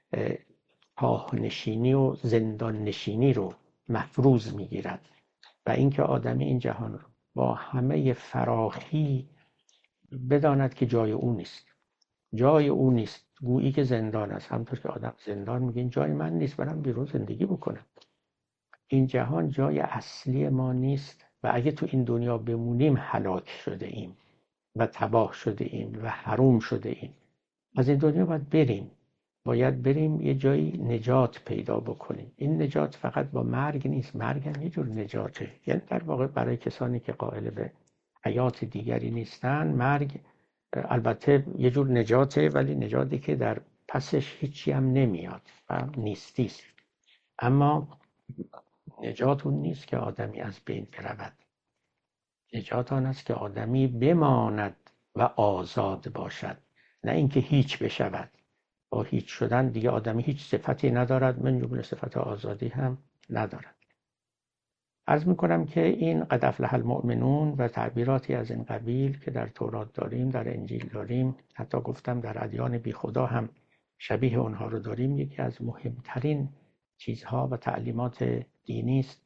چاه نشینی و زندان نشینی رو مفروض میگیرد و اینکه آدمی این جهان رو با همه فراخی بداند که جای او نیست، جای او نیست، گویی که زندان است. همونطور که آدم زندان میگه این جای من نیست، برم بیرون زندگی بکنم. این جهان جای اصلی ما نیست و اگه تو این دنیا بمونیم هلاک شده ایم و تباه شده ایم و حروم شده ایم. از این دنیا باید بریم یه جایی نجات پیدا بکنیم. این نجات فقط با مرگ نیست، مرگ هم یه جور نجاته. یعنی در واقع برای کسانی که قائل به حیات دیگری نیستن، مرگ البته یه جور نجاته، ولی نجاتی که در پسش هیچی هم نمیاد و نیستیست. اما نجات اون نیست که آدمی از بین برود. نجات آن است که آدمی بماند و آزاد باشد، نه اینکه هیچ بشود. با هیچ شدن دیگه آدمی هیچ صفتی ندارد، من جمله صفت آزادی هم ندارد. عرض میکنم که این قد افلح المؤمنون و تعبیراتی از این قبیل که در تورات داریم، در انجیل داریم، حتی گفتم در ادیان بی خدا هم شبیه اونها رو داریم، یکی از مهمترین چیزها و تعلیمات دینی است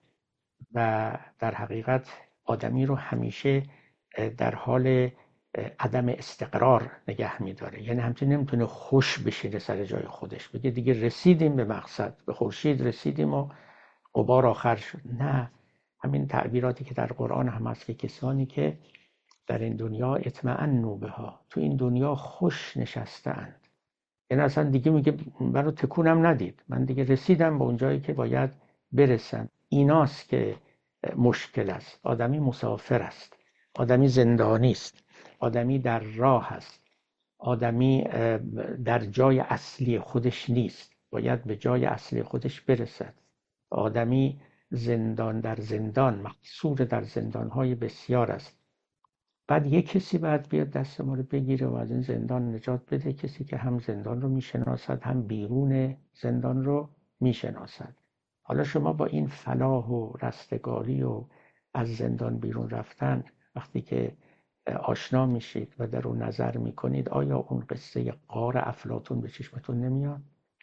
و در حقیقت آدمی رو همیشه در حال عدم استقرار نگه میداره. یعنی همچنین نمیتونه خوش بشینه سر جای خودش، بگه دیگه رسیدیم به مقصد، به خورشید رسیدیم و غبار آخر شد. نه، همین تعبیراتی که در قرآن هم هست که کسانی که در این دنیا اطمئنوا بها، تو این دنیا خوش نشسته‌اند، یعنی اصلا دیگه میگه منو تکونم ندید، من دیگه رسیدم به اون جایی که باید برسم. ایناست که مشکل است. آدمی مسافر است، آدمی زندانی است، آدمی در راه است، آدمی در جای اصلی خودش نیست، باید به جای اصلی خودش برسد. آدمی زندان در زندان، محصور در زندانهای بسیار است. بعد یک کسی باید بیاد دست ما رو بگیره و از این زندان نجات بده، کسی که هم زندان رو میشناسد هم بیرون زندان رو میشناسد. حالا شما با این فلاح و رستگاری و از زندان بیرون رفتن وقتی که آشنا میشید و در اون نظر میکنید، آیا اون قصه غار افلاطون به چشمتون نمیاد؟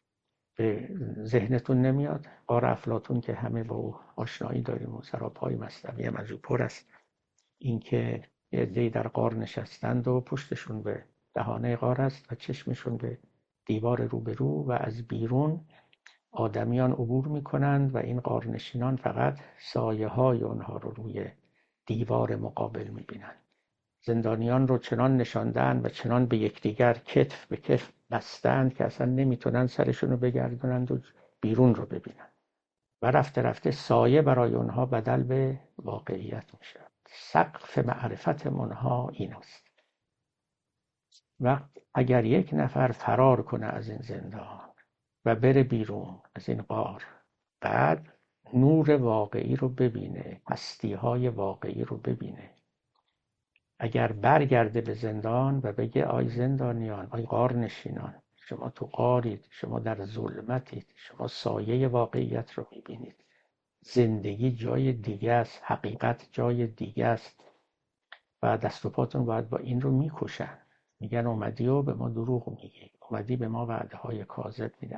به ذهنتون نمیاد؟ غار افلاطون که همه با او آشنایی داریم و سراپای مثنوی هم از او پر است. این که عده‌ای در غار نشستند و پشتشون به دهانه غار است و چشمشون به دیوار روبرو و از بیرون آدمیان عبور میکنند و این غارنشینان فقط سایه های اونها رو روی دیوار مقابل میبینند. زندانیان رو چنان نشاندن و چنان به یکدیگر کتف به کتف بستند که اصلا نمیتونن سرشون رو بگردونند و بیرون رو ببینند و رفته رفته سایه برای اونها بدل به واقعیت میشه. سقف معرفت اونها این است. وقت اگر یک نفر فرار کنه از این زندان و بره بیرون از این غار، بعد نور واقعی رو ببینه، هستی‌های واقعی رو ببینه، اگر برگرده به زندان و بگه آی زندانیان، آی غارنشینان، شما تو غارید، شما در ظلمتید، شما سایه واقعیت رو میبینید، زندگی جای دیگه است، حقیقت جای دیگه است و دست و پاتون باید با این رو میکشن. میگن اومدی و به ما دروغ میگی، اومدی به ما وعده های کاذب میده.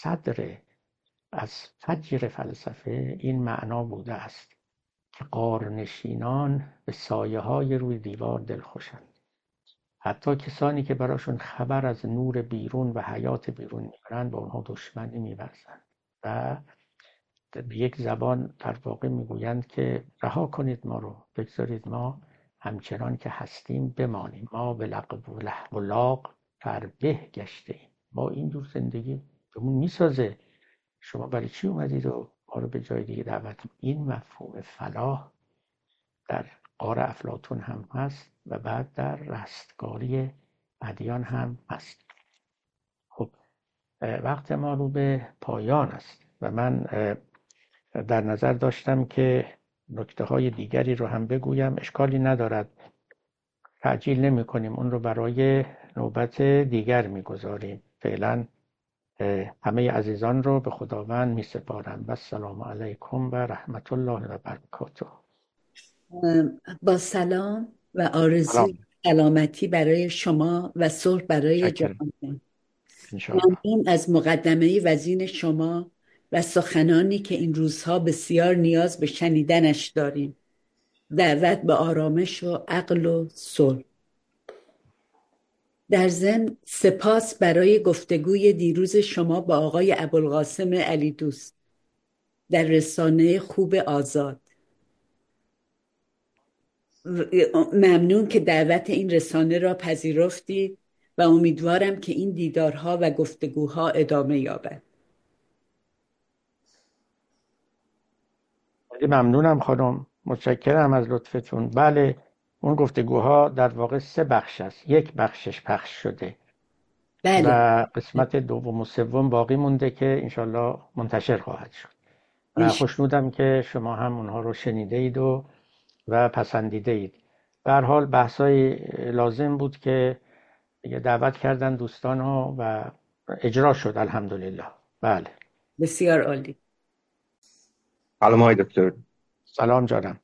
از فجر فلسفه این معنا بوده است که غارنشینان به سایه های روی دیوار دلخوشند. حتی کسانی که براشون خبر از نور بیرون و حیات بیرون میبرند با اونها دشمنی می‌ورزند و به یک زبان در واقع میگویند که رها کنید ما رو، بگذارید ما همچنان که هستیم بمانیم، ما به لقب و لحو و لاغ فربه گشته ایم، ما اینجور زندگی بهمون میسازه، شما برای چی اومدید و ما رو به جای دیگه دعوت. این مفهوم فلاح در غار افلاطون هم هست و بعد در رستگاری ادیان هم هست. خب وقت ما رو به پایان است و من در نظر داشتم که نکته های دیگری رو هم بگویم. اشکالی ندارد، تعجیل نمی کنیم، اون رو برای نوبت دیگر می گذاریم. فعلا همه عزیزان رو به خداوند می سپارم. و السلام علیکم و رحمت الله و برکاته. با سلام و آرزوی سلامتی برای شما و صلح برای جهان. ممنون از مقدمه وزین شما و سخنانی که این روزها بسیار نیاز به شنیدنش داریم. دعوت به آرامش و عقل و صلح. در ضمن سپاس برای گفتگوی دیروز شما با آقای ابوالقاسم علی دوست در رسانه خوب آزاد. ممنون که دعوت این رسانه را پذیرفتید و امیدوارم که این دیدارها و گفتگوها ادامه یابد. ممنونم خانم، متشکرم از لطفتون. بله، اون گفتگوها در واقع 3 بخش است. یک بخشش پخش شده بله. و قسمت دوم و سوم باقی مونده که انشالله منتشر خواهد شد و خوشنودم که شما هم اونها رو شنیده اید و پسندیده اید. به هر حال بحثای لازم بود که دعوت کردن دوستان ها و اجرا شد الحمدلله. بله بسیار عالی. سلام آقای دکتر. سلام جانم.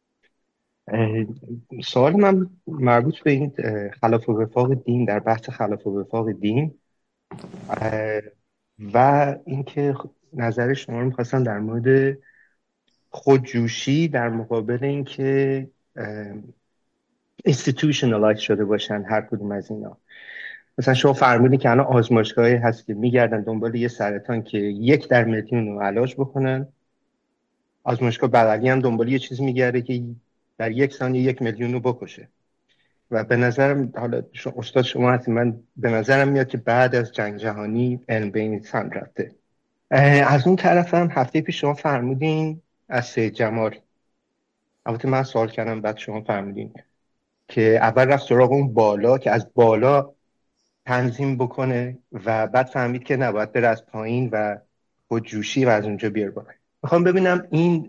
سوال من مربوط به این خلاف وفاق دین، در بحث خلاف وفاق دین و اینکه نظر شما رو می‌خواستم در مورد خودجوشی در مقابل اینکه institutionalize شده باشن هر کدوم از اینا. مثلا شما فرمودین که الان آزمایشگاهی هست که میگردن دنبال یه سرطان که 1 در میلیون رو علاج بکنن. آزمایشگاه بغلی هم دنبال یه چیز میگرده که در 1 ثانیه 1 میلیون رو بکشه. و به نظرم، حالا استاد شما هستید، من به نظرم میاد که بعد از جنگ جهانی علم به این سمت رفته. از اون طرف هم هفته پیش شما فرمودین از سید جمال، البته من سوال کردم بعد شما فرمودین که اول رفت سراغ اون بالا که از بالا تنظیم بکنه و بعد فهمید که نباید بره از پایین و خودجوشی و از اونجا بیار بالا. میخوام ببینم این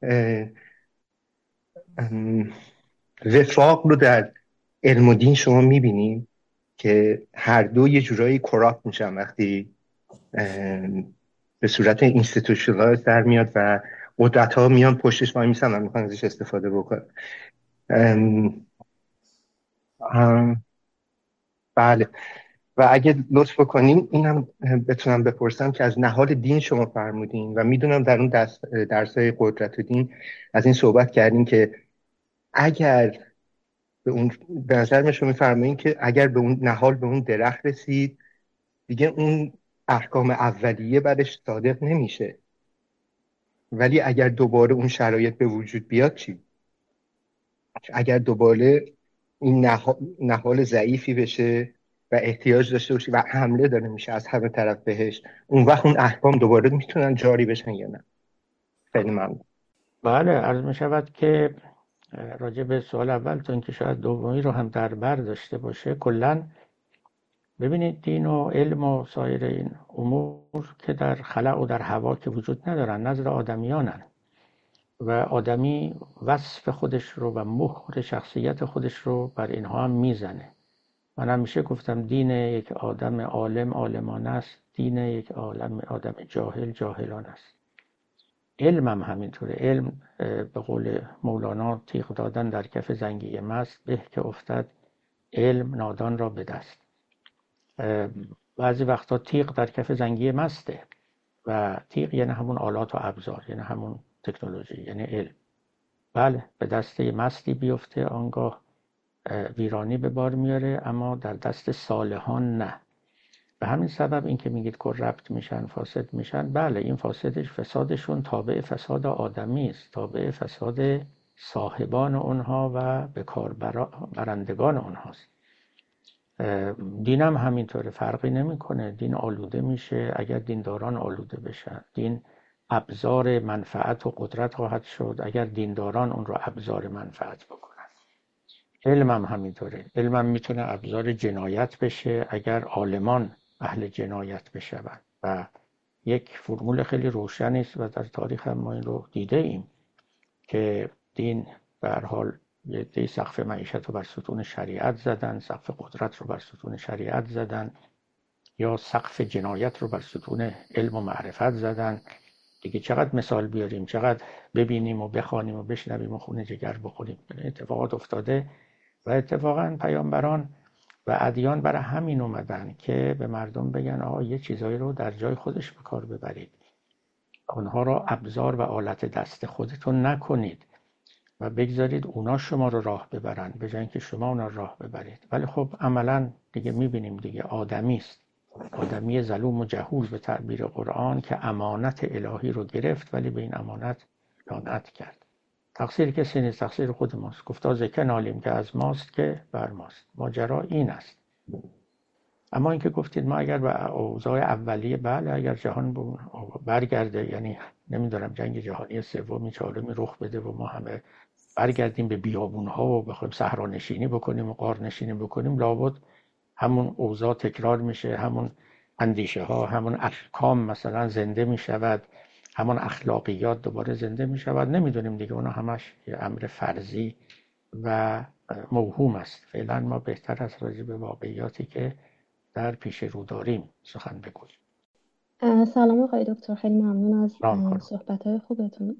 وفاق رو در علم و دین شما میبینین که هر دو یه جورایی کراپت میشن وقتی به صورت اینستیتوشنال در میاد و قدرت ها میان پشتش وای میسن و میخوان ازش استفاده بکنن. بله. و اگه لطف بکنین اینم بتونم بپرسم که از نهاد دین شما فرمودین و میدونم در اون درسای قدرت و دین از این صحبت کردین که اگر به نظر من شما میفرمایین که اگر به اون نهال به اون درخت رسید دیگه اون احکام اولیه برش صادق نمیشه. ولی اگر دوباره اون شرایط به وجود بیاد چی؟ اگر دوباره این نهال ضعیفی بشه و احتیاج داشته باشه و حمله داره میشه از همه طرف بهش، اون وقت اون احکام دوباره میتونن جاری بشن یا نه؟ خیلی ممنون. بله، عرض می شود که راجع به سوال اول تا اینکه شاید دومی رو هم در بر داشته باشه، کلاً ببینید دین و علم و سایر این امور که در خلأ و در هوا که وجود ندارن، نظر آدمیانن و آدمی وصف خودش رو و مهر شخصیت خودش رو بر اینها هم میزنه. من همیشه گفتم دین یک آدم عالم عالمانه است، دین یک آدم جاهل جاهلانه است. علم هم همینطوره. علم به قول مولانا تیغ دادن در کف زنگی مست به که افتد علم نادان را به دست. بعضی وقتا تیغ در کف زنگی مسته و تیغ یعنی همون آلات و ابزار، یعنی همون تکنولوژی، یعنی علم. بله، به دست مستی بیفته آنگاه ویرانی به بار میاره، اما در دست صالحان نه. به همین سبب این که میگید کرپت میشن، فاسد میشن، بله این فسادشون تابع فساد آدمی است، تابع فساد صاحبان اونها و به کار برندگان اونهاست. دین هم همینطوره، فرقی نمیکنه. دین آلوده میشه اگر دینداران آلوده بشن. دین ابزار منفعت و قدرت خواهد شد اگر دینداران اون رو ابزار منفعت بکنن. علم هم همینطوره. علم هم میتونه ابزار جنایت بشه اگر عالمان اهل جنایت بشوند و یک فرمول خیلی روشنی است و در تاریخ هم ما این رو دیده ایم که دین به هر حال یه دی سقف معیشت رو بر ستون شریعت زدن، سقف قدرت رو بر ستون شریعت زدن، یا سقف جنایت رو بر ستون علم و معرفت زدن. دیگه چقدر مثال بیاریم، چقدر ببینیم و بخوانیم و بشنویم و خون جگر بخوریم. اتفاقات افتاده و اتفاقا پیامبران و ادیان برای همین اومدن که به مردم بگن آقا یه چیزایی رو در جای خودش به کار ببرید، اونها رو ابزار و آلت دست خودتون نکنید و بگذارید اونا شما رو راه ببرن به جای اینکه شما اونا رو راه ببرید. ولی خب عملا دیگه میبینیم دیگه آدمی است، آدمی ظلوم و جهول به تعبیر قرآن که امانت الهی رو گرفت ولی به این امانت خیانت کرد. تقصیر کسی نیست، تقصیر خود ماست. گفتا ز که نالیم که از ماست که بر ماست. ماجرا این است. اما اینکه گفتید ما اگر به اوضاع اولیه، بله اگر جهان برگرده، یعنی نمیدونم جنگ جهانی سومی چهارمی رخ بده و ما همه برگردیم به بیابونها و بخوایم صحرا نشینی بکنیم و غار نشینی بکنیم، لابد همون اوضاع تکرار میشه، همون اندیشه ها، همون احکام مثلا زنده میشود، همون اخلاقیات دوباره زنده میشود. نمیدونیم دیگه، اونا همش یه امر فرضی و موهوم است. فعلا ما بهتر از راجع به واقعیاتی که در پیش رو داریم سخن بگوییم. سلام آقای دکتر، خیلی ممنون از صحبت‌های خوبتون.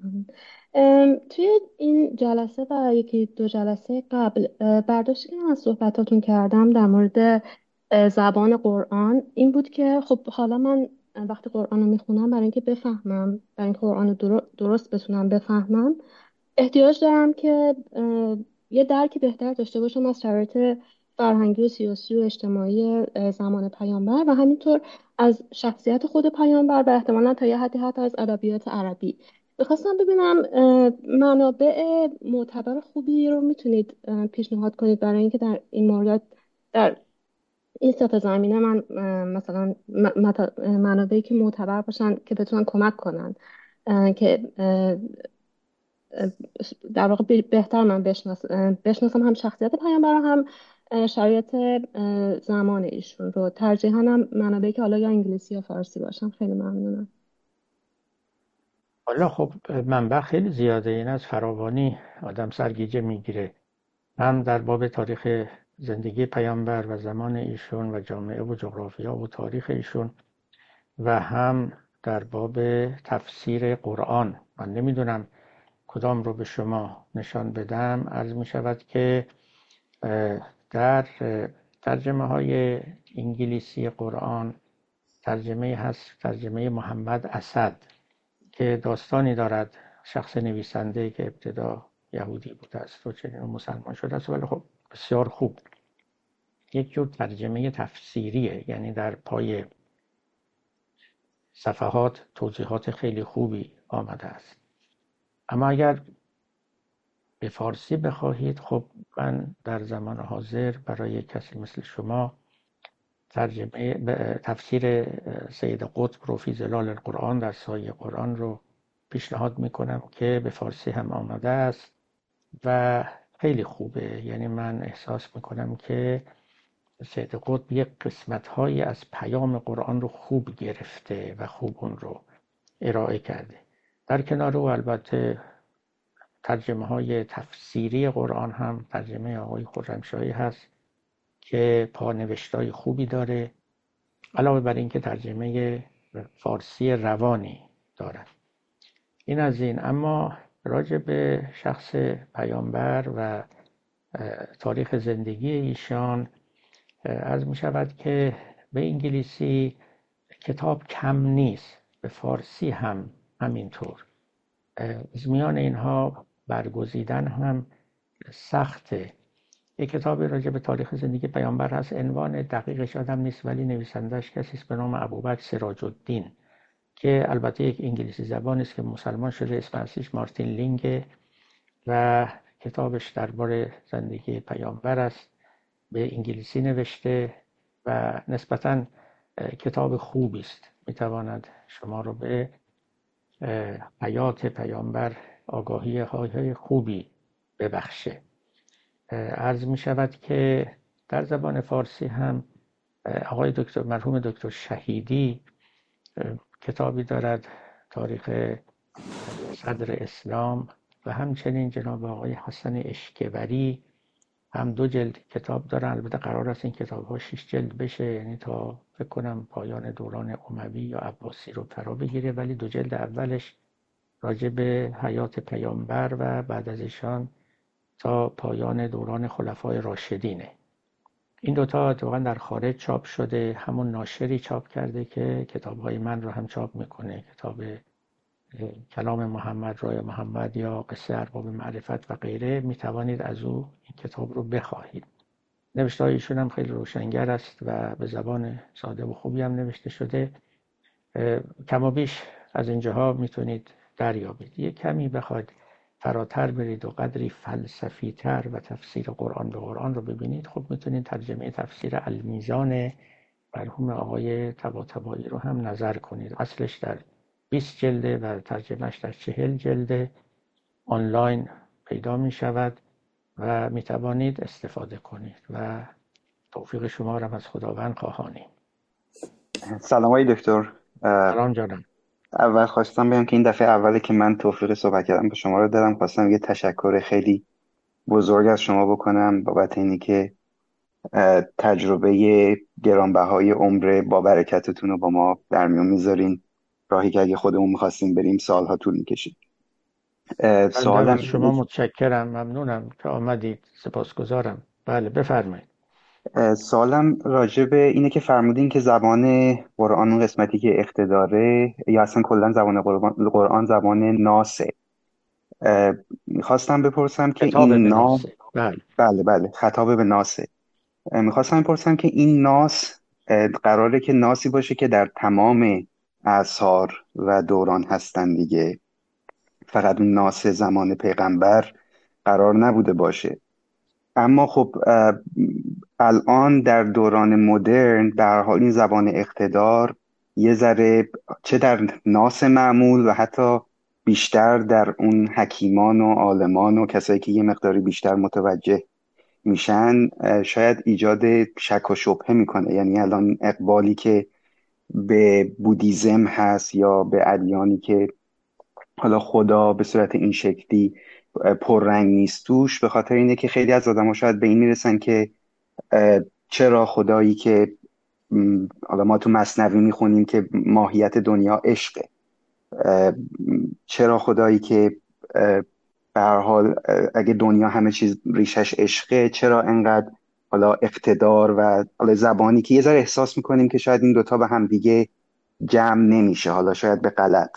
توی این جلسه و یکی دو جلسه قبل برداشتی که من از صحبتاتون کردم در مورد زبان قرآن این بود که خب حالا من وقتی قرآن رو میخونم برای اینکه بفهمم، برای اینکه قرآن رو درست بتونم بفهمم، احتیاج دارم که یه درک بهتر داشته باشم از شرایط فرهنگی و سیاسی و اجتماعی زمان پیامبر و همینطور از شخصیت خود پیامبر و احتمالاً تا یه حدی حتی از ادبیات عربی. میخواستم ببینم منابع معتبر خوبی رو میتونید پیشنهاد کنید برای اینکه در این مورد، در این سه تا زمینه من مثلا منابعی که معتبر باشن که بتونن کمک کنن که در واقع بهتر من بشناسم هم شخصیت پیامبر هم شرایط زمان ایشون رو. ترجیحاً هم منابعی که حالا یا انگلیسی یا فارسی باشن. خیلی ممنونم. حالا خب منبع خیلی زیاده، این از فراوانی آدم سرگیجه میگیره. هم در باب تاریخ زندگی پیامبر و زمان ایشون و جامعه و جغرافیا و تاریخ ایشون و هم در باب تفسیر قرآن. من نمیدونم کدام رو به شما نشان بدم. عرض می شود که در ترجمه های انگلیسی قرآن ترجمه هست، ترجمه محمد اسد، که داستانی دارد. شخص نویسنده که ابتدا یهودی بوده است و چنین مسلمان شده است، ولی خب بسیار خوب. یک جور ترجمه تفسیریه، یعنی در پای صفحات توضیحات خیلی خوبی آمده است. اما اگر به فارسی بخواهید، خب من در زمان حاضر برای کسی مثل شما تفسیر سید قطب رو فی ظلال القرآن، در سایه قرآن رو پیشنهاد میکنم که به فارسی هم آمده است و خیلی خوبه. یعنی من احساس میکنم که سید قطب یک قسمت‌هایی از پیام قرآن رو خوب گرفته و خوب اون رو ارائه کرده. در کنار او البته ترجمه های تفسیری قرآن هم ترجمه آقای خرمشاهی هست که پانوشتای خوبی داره، علاوه بر این که ترجمه فارسی روانی داره. این از این. اما راجع به شخص پیامبر و تاریخ زندگی ایشان عرض می شود که به انگلیسی کتاب کم نیست، به فارسی هم همینطور. از میان اینها برگزیدن هم سخته. یک کتابی راجع به تاریخ زندگی پیامبر هست، عنوان دقیقش یادم نیست ولی نویسندش کسی است به نام ابوبکر سراج الدین که البته یک انگلیسی زبان است که مسلمان شده، اسم اصلیش مارتین لینگ و کتابش درباره زندگی پیامبر است، به انگلیسی نوشته و نسبتاً کتاب خوبی است، میتواند شما رو به حیات پیامبر آگاهی های خوبی ببخشه. عرض می شود که در زبان فارسی هم آقای مرحوم دکتر شهیدی کتابی دارد، تاریخ صدر اسلام، و همچنین جناب آقای حسن اشکبری هم 2 جلد کتاب دارن. البته قرار است این کتاب ها 6 جلد بشه، یعنی تا فکر کنم پایان دوران اموی یا عباسی رو فرا بگیره، ولی 2 جلد اولش راجع به حیات پیامبر و بعد از ایشان تا پایان دوران خلفای راشدینه. این دوتا اتفاقا در خارج چاپ شده، همون ناشری چاپ کرده که کتاب‌های من رو هم چاپ میکنه، کتاب کلام محمد، رای محمد یا قصه ارباب معرفت و غیره. میتوانید از او این کتاب رو بخواهید. نوشته‌های ایشون هم خیلی روشنگر است و به زبان ساده و خوبی هم نوشته شده. کم و بیش از اینجاها میتونید دریابید. یک کمی بخواید فراتر برید و قدری فلسفی تر و تفسیر قرآن به قرآن رو ببینید، خب میتونید ترجمه تفسیر المیزان مرحوم آقای طباطبایی رو هم نظر کنید. اصلش در 20 جلده و ترجمهش در 40 جلده، آنلاین پیدا می شود و می توانید استفاده کنید و توفیق شما را از خداوند خواهانیم. سلام آقای دکتر. سلام جانم. اول خواستم بگم که این دفعه اولی که من توفیق صحبت کردم به شما رو دادم. خواستم یه تشکر خیلی بزرگ از شما بکنم بابت اینی که تجربه گرانبهای عمر با برکتتون رو با ما در میون میذارین، راهی که اگه خودمون میخواستیم بریم سالها طول میکشید. سوالم از شما متشکرم، ممنونم که آمدید، سپاسگزارم. بله بفرمایید. سوالم راجع به اینه که فرمودین که زبان قرآن اون قسمتی که اقتداره یا اصلا کلا زبان قرآن زبان ناسه. میخواستم بپرسم که این ناس، بله خطاب به ناسه. میخواستم بپرسم که این ناس قراره که ناسی باشه که در تمام اعصار و دوران هستن دیگه، فقط اون ناس زمان پیغمبر قرار نبوده باشه. اما خب الان در دوران مدرن به هر حال این زبان اقتدار یه ذره چه در ناس معمول و حتی بیشتر در اون حکیمان و عالمان و کسایی که یه مقداری بیشتر متوجه میشن شاید ایجاد شک و شبهه میکنه. یعنی الان اقبالی که به بودیزم هست یا به ادیانی که حالا خدا به صورت این شکلی پررنگ نیست توش، به خاطر اینه که خیلی از آدم‌ها شاید به این میرسن که چرا خدایی که حالا ما تو مثنوی میخونیم که ماهیت دنیا عشقه، چرا خدایی که به هر حال اگه دنیا همه چیز ریشش عشقه، چرا انقدر حالا اقتدار و حالا زبانی که یه ذره احساس میکنیم که شاید این دوتا به هم دیگه جمع نمیشه، حالا شاید به غلط.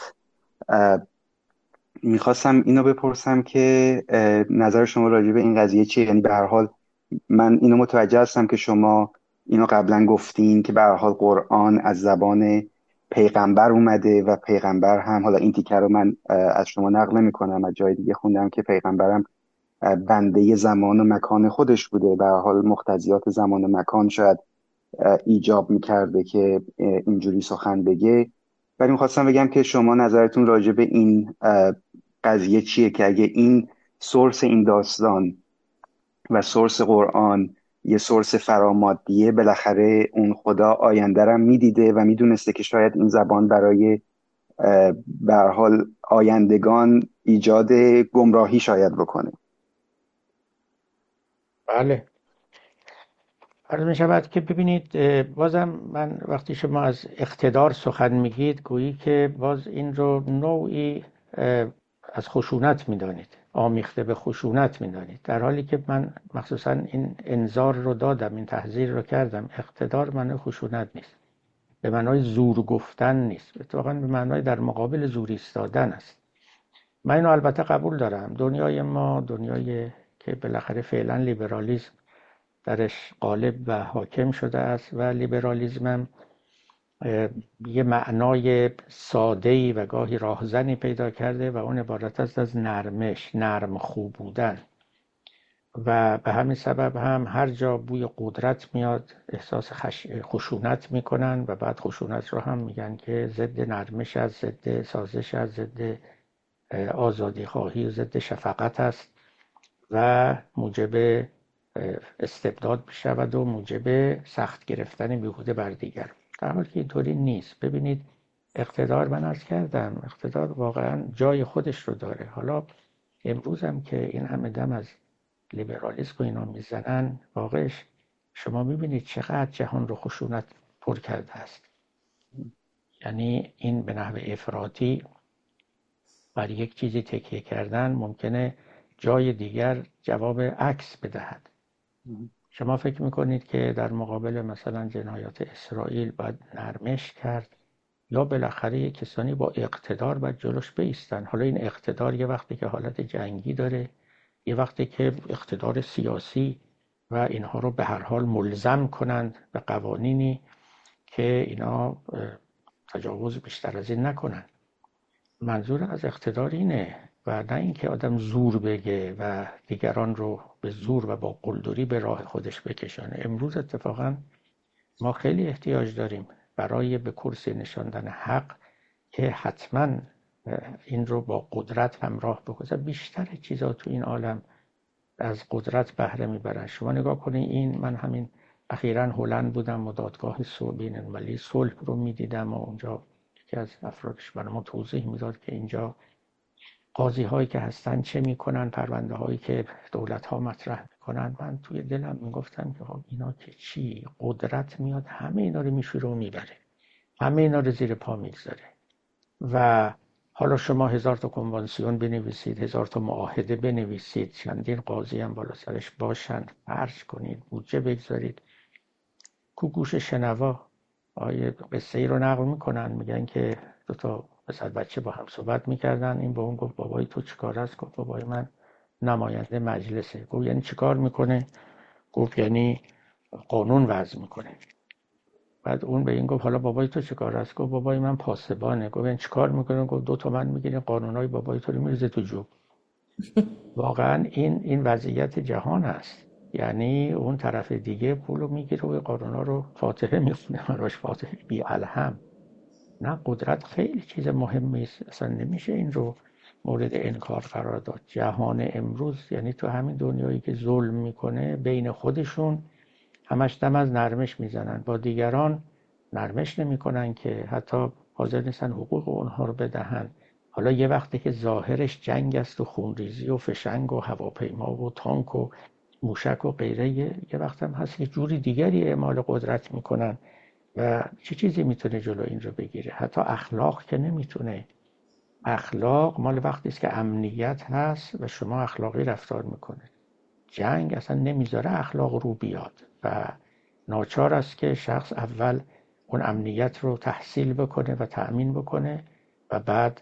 میخواستم اینو بپرسم که نظر شما راجع به این قضیه چیه؟ یعنی به هر حال من اینو متوجه هستم که شما اینو قبلا گفتین که به هر حال قرآن از زبان پیغمبر اومده و پیغمبر هم، حالا این تیکه رو من از شما نقل نمی کنم، از جای دیگه خوندم که پیغمبرم بنده زمان و مکان خودش بوده و حال مقتضیات زمان و مکان شاید ایجاب میکرده که اینجوری سخن بگه. ولی میخواستم بگم که شما نظرتون راجع به این قضیه چیه که اگه این سورس این داستان و سورس قرآن یه سورس فرامادیه، بالاخره اون خدا آینده رو میدیده و میدونسته که شاید این زبان برای به هر حال آیندگان ایجاد گمراهی شاید بکنه. بله، عرض می شود که ببینید، بازم من وقتی شما از اقتدار سخن میگید گویی که باز این رو نوعی از خشونت میدانید، آمیخته به خشونت میدانید، در حالی که من مخصوصا این انذار رو دادم، این تحذیر رو کردم. اقتدار معنی خشونت نیست، به معنای زور گفتن نیست، اتفاقا به معنای در مقابل زور ایستادن است. من اینو البته قبول دارم، دنیای ما دنیای که بالاخره فعلا لیبرالیسم درش غالب و حاکم شده است و لیبرالیسم هم یه معنای ساده‌ای و گاهی راهزنی پیدا کرده و اون عبارت است از نرمش، نرم خوب بودن. و به همین سبب هم هر جا بوی قدرت میاد احساس خشونت میکنن و بعد خشونت رو هم میگن که ضد نرمش است، ضد سازش است، ضد آزادی خواهی و ضد شفقت است و موجب استبداد بشود و موجب سخت گرفتن بیهوده بر دیگر، در حالی که اینطوری نیست. ببینید اقتدار، من عرض کردم اقتدار واقعا جای خودش رو داره. حالا امروز هم که این همه دم از لیبرالیسم و اینا میزنن، واقعش شما میبینید چقدر جهان رو خشونت پر کرده است. یعنی این به نحو افراطی بر یک چیزی تکیه کردن ممکنه جای دیگر جواب عکس بدهد. شما فکر میکنید که در مقابل مثلا جنایات اسرائیل باید نرمش کرد یا بالاخره کسانی با اقتدار باید جلوش بایستن؟ حالا این اقتدار یه وقتی که حالت جنگی داره، یه وقتی که اقتدار سیاسی و اینها رو به هر حال ملزم کنند به قوانینی که اینا تجاوز بیشتر از این نکنند. منظور از اقتدار اینه و نه اینکه آدم زور بگه و دیگران رو به زور و با قلدری به راه خودش بکشانه. امروز اتفاقا ما خیلی احتیاج داریم برای به کرسی نشاندن حق که حتما این رو با قدرت همراه بکنه. بیشتر چیزا تو این عالم از قدرت بهره میبرن. شما نگاه کنید، این من همین اخیراً هلند بودم و دادگاه بین المللی صلح رو میدیدم و اونجا یکی از افرادش برام توضیح میداد که اینجا قاضی هایی که هستن چه میکنن، پرونده هایی که دولت ها مطرح میکنن. من توی دلم میگفتم که اینا که چی، قدرت میاد همه اینا رو میشوره و میبره، همه اینا رو زیر پا میگذاره. و حالا شما 1000 تا کنوانسیون بنویسید، 1000 تا معاهده بنویسید، چندین قاضی هم بالا سرش باشن، فرض کنید، بودجه بگذارید، کو گوش شنوا آیه قصه ای رو نقل میکنن، میگن که 2 تا پسر بچه با هم صحبت میکردن. این با اون گفت بابای تو چیکار است؟ گفت بابای من نماینده مجلسه. گفت یعنی چیکار میکنه؟ گفت یعنی قانون وضع میکنه. بعد اون به این گفت حالا بابای تو چیکار است؟ گفت بابای من پاسبانه. گفت یعنی چیکار میکنه؟ گفت 2 تومن میگیره، قانونای بابای تو رو میریزه تو جوب. واقعا این وضعیت جهان است. یعنی اون طرف دیگه پولو میگیره و قانونا رو فاتحه میخونه، براش فاتحه بی الهم. نه، قدرت خیلی چیز مهمی است، اصلا نمیشه این رو مورد انکار قرار داد. جهان امروز یعنی تو همین دنیایی که ظلم میکنه بین خودشون همش دم از نرمش میزنن، با دیگران نرمش نمیکنن که حتی حاضر نیستن حقوق اونها رو بدهن. حالا یه وقتی که ظاهرش جنگ است و خونریزی و فشنگ و هواپیما و تانک و موشک و غیره، یه وقت هم هست که جوری دیگری اعمال قدرت میکنن و چه چیزی میتونه جلو این رو بگیره؟ حتی اخلاق که نمیتونه. اخلاق مال وقتی است که امنیت هست و شما اخلاقی رفتار میکنه. جنگ اصلا نمیذاره اخلاق رو بیاد و ناچار است که شخص اول اون امنیت رو تحصیل بکنه و تأمین بکنه و بعد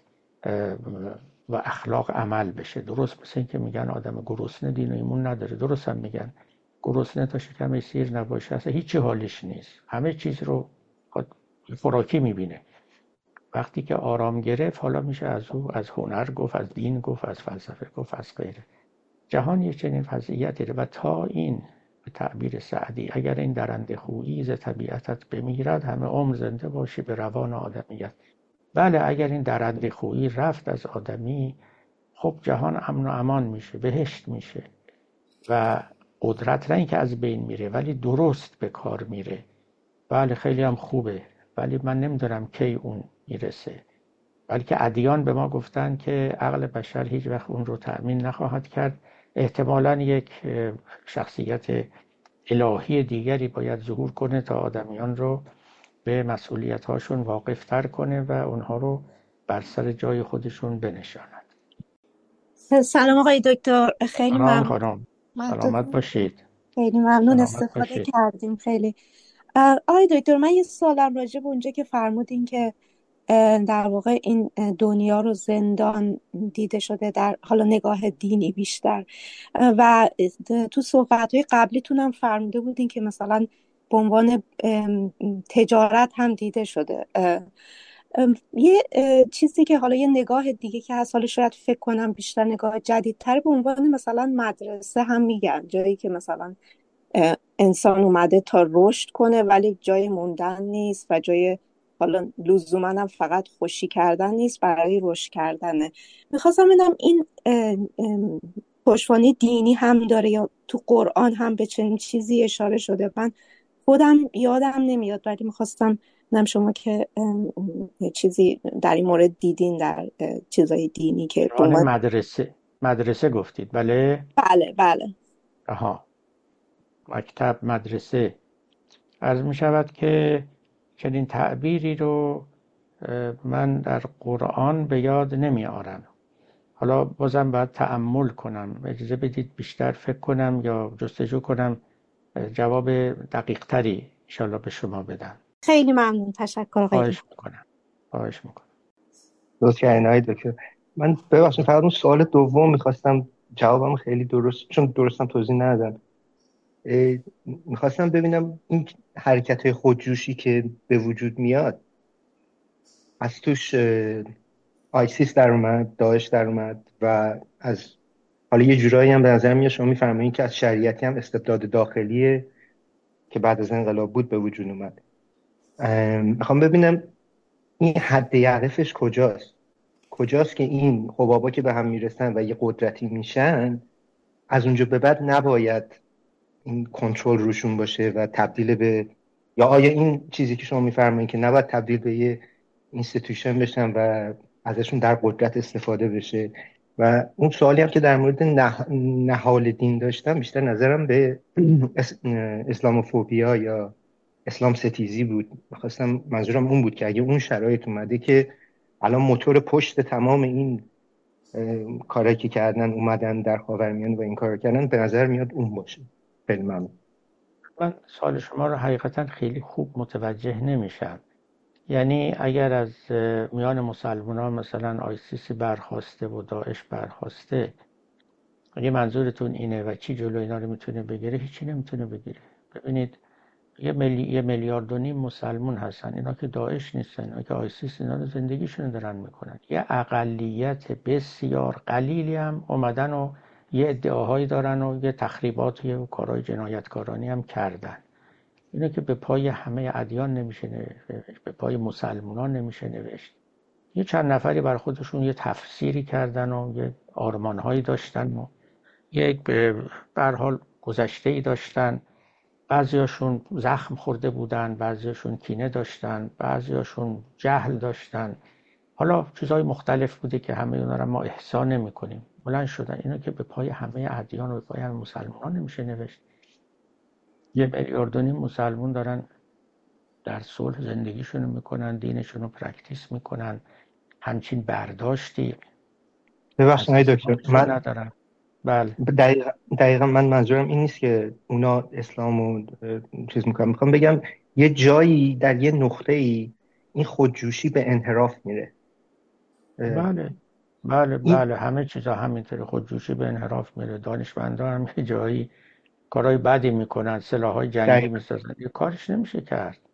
و اخلاق عمل بشه. درست مثل این که میگن آدم گرسنه دین و ایمون نداره. درست هم میگن گرسنه تا شکمش سیر نباشه اصلا هیچی حالش نیست، همه چیز رو خوراکی میبینه. وقتی که آرام گرفت حالا میشه از او از هنر گفت، از دین گفت، از فلسفه گفت، از غیره. جهان یک چنین وضعیتی داره و تا این به تعبیر سعدی اگر این درنده خویی ز طبیعتت بمیرد همه عمر زنده باشی به روان آدمیت. بله اگر این درنده خویی رفت از آدمی خب جهان امن و امان میشه، بهشت میشه و قدرت نه اینکه از بین میره ولی درست به کار میره. بله خیلی هم خوبه ولی من نمیدونم کی اون میرسه، بلکه ادیان به ما گفتن که عقل بشر هیچ وقت اون رو تأمین نخواهد کرد. احتمالاً یک شخصیت الهی دیگری باید ظهور کنه تا آدمیان رو به مسئولیت هاشون واقف تر کنه و اونها رو بر سر جای خودشون بنشاند. سلام آقای دکتر، خیلی سلام ممنون. خانم، سلامت باشید. خیلی ممنون، سلامت استفاده باشید. کردیم خیلی. آقای دکتر من یه سوالم راجع به اونجا که فرمودین که در واقع این دنیا رو زندان دیده شده در حالا نگاه دینی بیشتر و تو صحبت‌های قبلیتونم فرموده بودین که مثلا به عنوان تجارت هم دیده شده. یه چیزی که حالا یه نگاه دیگه که هست، حالا شاید فکر کنم بیشتر نگاه جدیدتر، به عنوان مثلا مدرسه هم میگن، جایی که مثلا انسان اومده تا رشد کنه ولی جای موندن نیست و جای حالا لزوما هم فقط خوشی کردن نیست، برای رشد کردنه. میخواستم ببینم این پشتوانه دینی هم داره یا تو قرآن هم به چنین چیزی اشاره شده؟ من خودم یادم نمیاد ولی میخواستم ببینم شما که چیزی در این مورد دیدین در چیزای دینی که مدرسه گفتید؟ بله بله. آها، مکتب، مدرسه. عرض می شود که چنین تعبیری رو من در قرآن به یاد نمی آرم. حالا بازم باید تأمل کنم، اجازه بدید بیشتر فکر کنم یا جستجو کنم، جواب دقیق تری انشالله به شما بدم. خیلی ممنون، تشکر. خواهش میکنم. درست کردین آقای دکتر. من ببخشید فقط اون سوال دوم میخواستم جوابم خیلی درست، چون درستم توضیح ندادم. میخواستم ببینم این حرکت خودجوشی که به وجود میاد از توش آیسیس در اومد، داعش در اومد و از حالا یه جورایی هم به نظر میاد شما میفرمایید که از شریعتی هم استبداد داخلیه که بعد از انقلاب بود به وجود اومد. میخوام ببینم این حد یعرفش کجاست که این حبابا که به هم میرسن و یه قدرتی میشن از اونجا به بعد نباید این کنترل روشون باشه و تبدیل به، یا آیا این چیزی که شما میفرمایید که نباید تبدیل به یه اینستیتوشن بشن و ازشون در قدرت استفاده بشه؟ و اون سوالی هم که در مورد نهال دین داشتم بیشتر نظرم به اسلاموفوبیا یا اسلام ستیزی بود. میخواستم منظورم اون بود که اگه اون شرایط اومده که الان موتور پشت تمام این کارهایی که کردن اومدن در خاورمیانه و این کار کردن، به نظر میاد اون باشه. خیلی ممنون. من سوال شما رو حقیقتا خیلی خوب متوجه نمیشم. یعنی اگر از میان مسلمانان مثلا آیسیس برخواسته و داعش برخواسته، اگه منظورتون اینه و چی جلو اینا رو میتونه بگیره؟ هیچی نمیتونه بگیره. ببینید یه میلیارد و نیم مسلمون هستن، اینا که داعش نیستن، اینا که آیسیس، اینا رو زندگیشون دارن میکنن. یه اقلیت بسیار قلیلی هم اومدن و یه ادعاهایی دارن و یه تخریباتی و کارهای جنایتکارانی هم کردن. اینو که به پای همه ادیان نمیشه نوشت، به پای مسلمانان نمیشه نوشت. یه چند نفری بر خودشون یه تفسیری کردن و یه آرمانهایی داشتن و یک به هر حال گذشته‌ای داشتن. بعضیاشون زخم خورده بودن، بعضیاشون کینه داشتن، بعضیاشون جهل داشتن. حالا چیزهای مختلف بوده که همه اونا رو ما احصا نمی‌کنیم. بلند شدن. اینو که به پای همه ادیان و به پای همه مسلمانان نمیشه نوشت. 1.5 میلیارد مسلمون دارن در صلح زندگیشون میکنن، دینشون رو پرکتیس میکنن، همچین برداشتی. ببخشید آقای دکتر، من ندارم. بله دقیقا من منظورم این نیست که اونا اسلامو چیز میکنن. میخوام بگم یه جایی در یه نقطه‌ای این خودجوشی به انحراف میره. بله همه چیزا همینطوره، خودجوشی به انحراف میره. دانشمندان هم یه جایی کارهای بدی میکنن، سلاح‌های جنگی میسازن، یه کارش نمیشه کرد.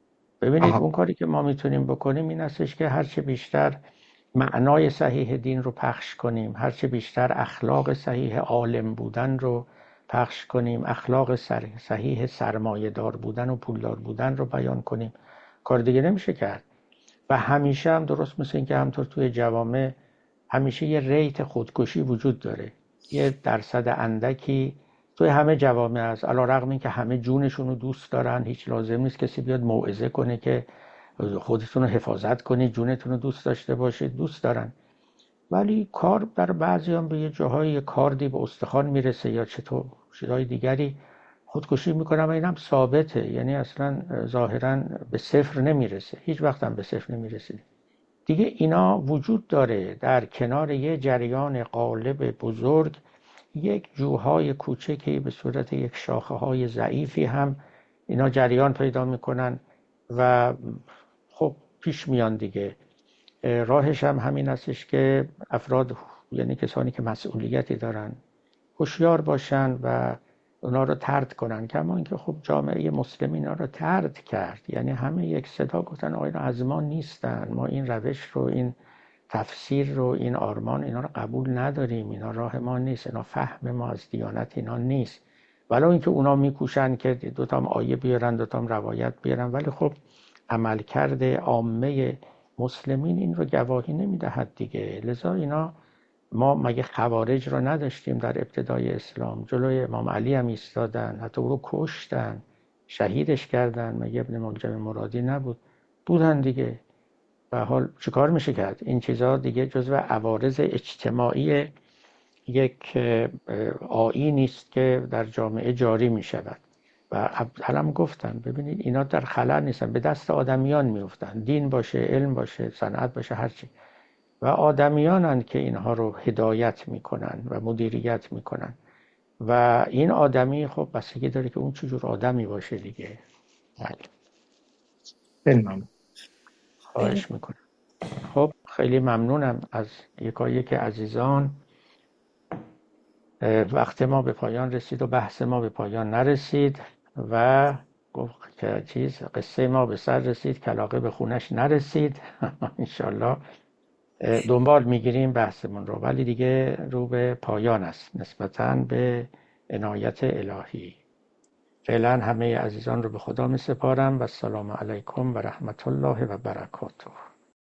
ببینید اون کاری که ما میتونیم بکنیم این هستش که هرچه بیشتر معنای صحیح دین رو پخش کنیم، هرچه بیشتر اخلاق صحیح عالم بودن رو پخش کنیم، اخلاق صحیح سرمایه دار بودن و پولدار بودن رو بیان کنیم، کار دیگه نمیشه کرد. و همیشه هم درست مثل این که همطور توی جوامع همیشه یه ریت خودکشی وجود داره، یه درصد اندکی توی همه جوامع هست، علی‌رغم این که همه جونشون رو دوست دارن، هیچ لازم نیست کسی بیاد موعظه کنه که خودتون رو حفاظت کنید، جونتون رو دوست داشته باشید، دوست دارن. ولی کار در بعضی هم به یه جاهای کاردی به استخوان میرسه یا چطور چیزهای دیگری خودکشی میکنن و این هم ثابته، یعنی اصلا ظاهرا به صفر نمیرسه، هیچ وقت هم به صفر نمیرسه دیگه. اینا وجود داره در کنار یه جریان غالب بزرگ، یک جوهای کوچکی به صورت یک شاخه های ضعیفی هم اینا جریان پیدا میکنن و خب پیش میان دیگه. راهش هم همین هستش که افراد، یعنی کسانی که مسئولیتی دارن، هوشیار باشن و اونا رو طرد کنن. کما اینکه خب جامعه مسلمین اینا رو طرد کرد، یعنی همه یک صدا گفتن آیا از ما نیستن، ما این روش رو، این تفسیر رو، این آرمان اینا رو قبول نداریم، اینا راه ما نیست، اینا فهم ما از دیانت اینا نیست. ولو اینکه اونا میکوشن که دوتام آیه بیارن، دوتام روایت بیارن، ولی خب عملکرد عامه مسلمین این رو گواهی نمیدهد دیگه. لذا اینا، ما مگه خوارج رو نداشتیم در ابتدای اسلام؟ جلوی امام علی هم ایستادن، حتی او رو کشتن، شهیدش کردن. مگه ابن ملجم مرادی نبود؟ بودن دیگه. و حال چیکار میشه کرد؟ این چیزا دیگه جزو عوارض اجتماعی یک آیینی است که در جامعه جاری میشود. و هم گفتن ببینید اینا در خلا نیستن، به دست آدمیان میافتن، دین باشه، علم باشه، صنعت باشه، هرچی، و آدمیانند که اینها رو هدایت میکنن و مدیریت میکنن. و این آدمی خب بستگی داره که اون چجور آدمی باشه دیگه. ممنون. خواهش میکنم. خب خیلی ممنونم از یکایک عزیزان. وقت ما به پایان رسید و بحث ما به پایان نرسید و گفت که قصه ما به سر رسید، کلاغه به خونش نرسید. انشالله دنبال میگیریم بحثمون رو، ولی دیگه رو به پایان است نسبتاً به عنایت الهی. فعلا همه عزیزان رو به خدا می سپارم و السلام علیکم و رحمت الله و برکاته.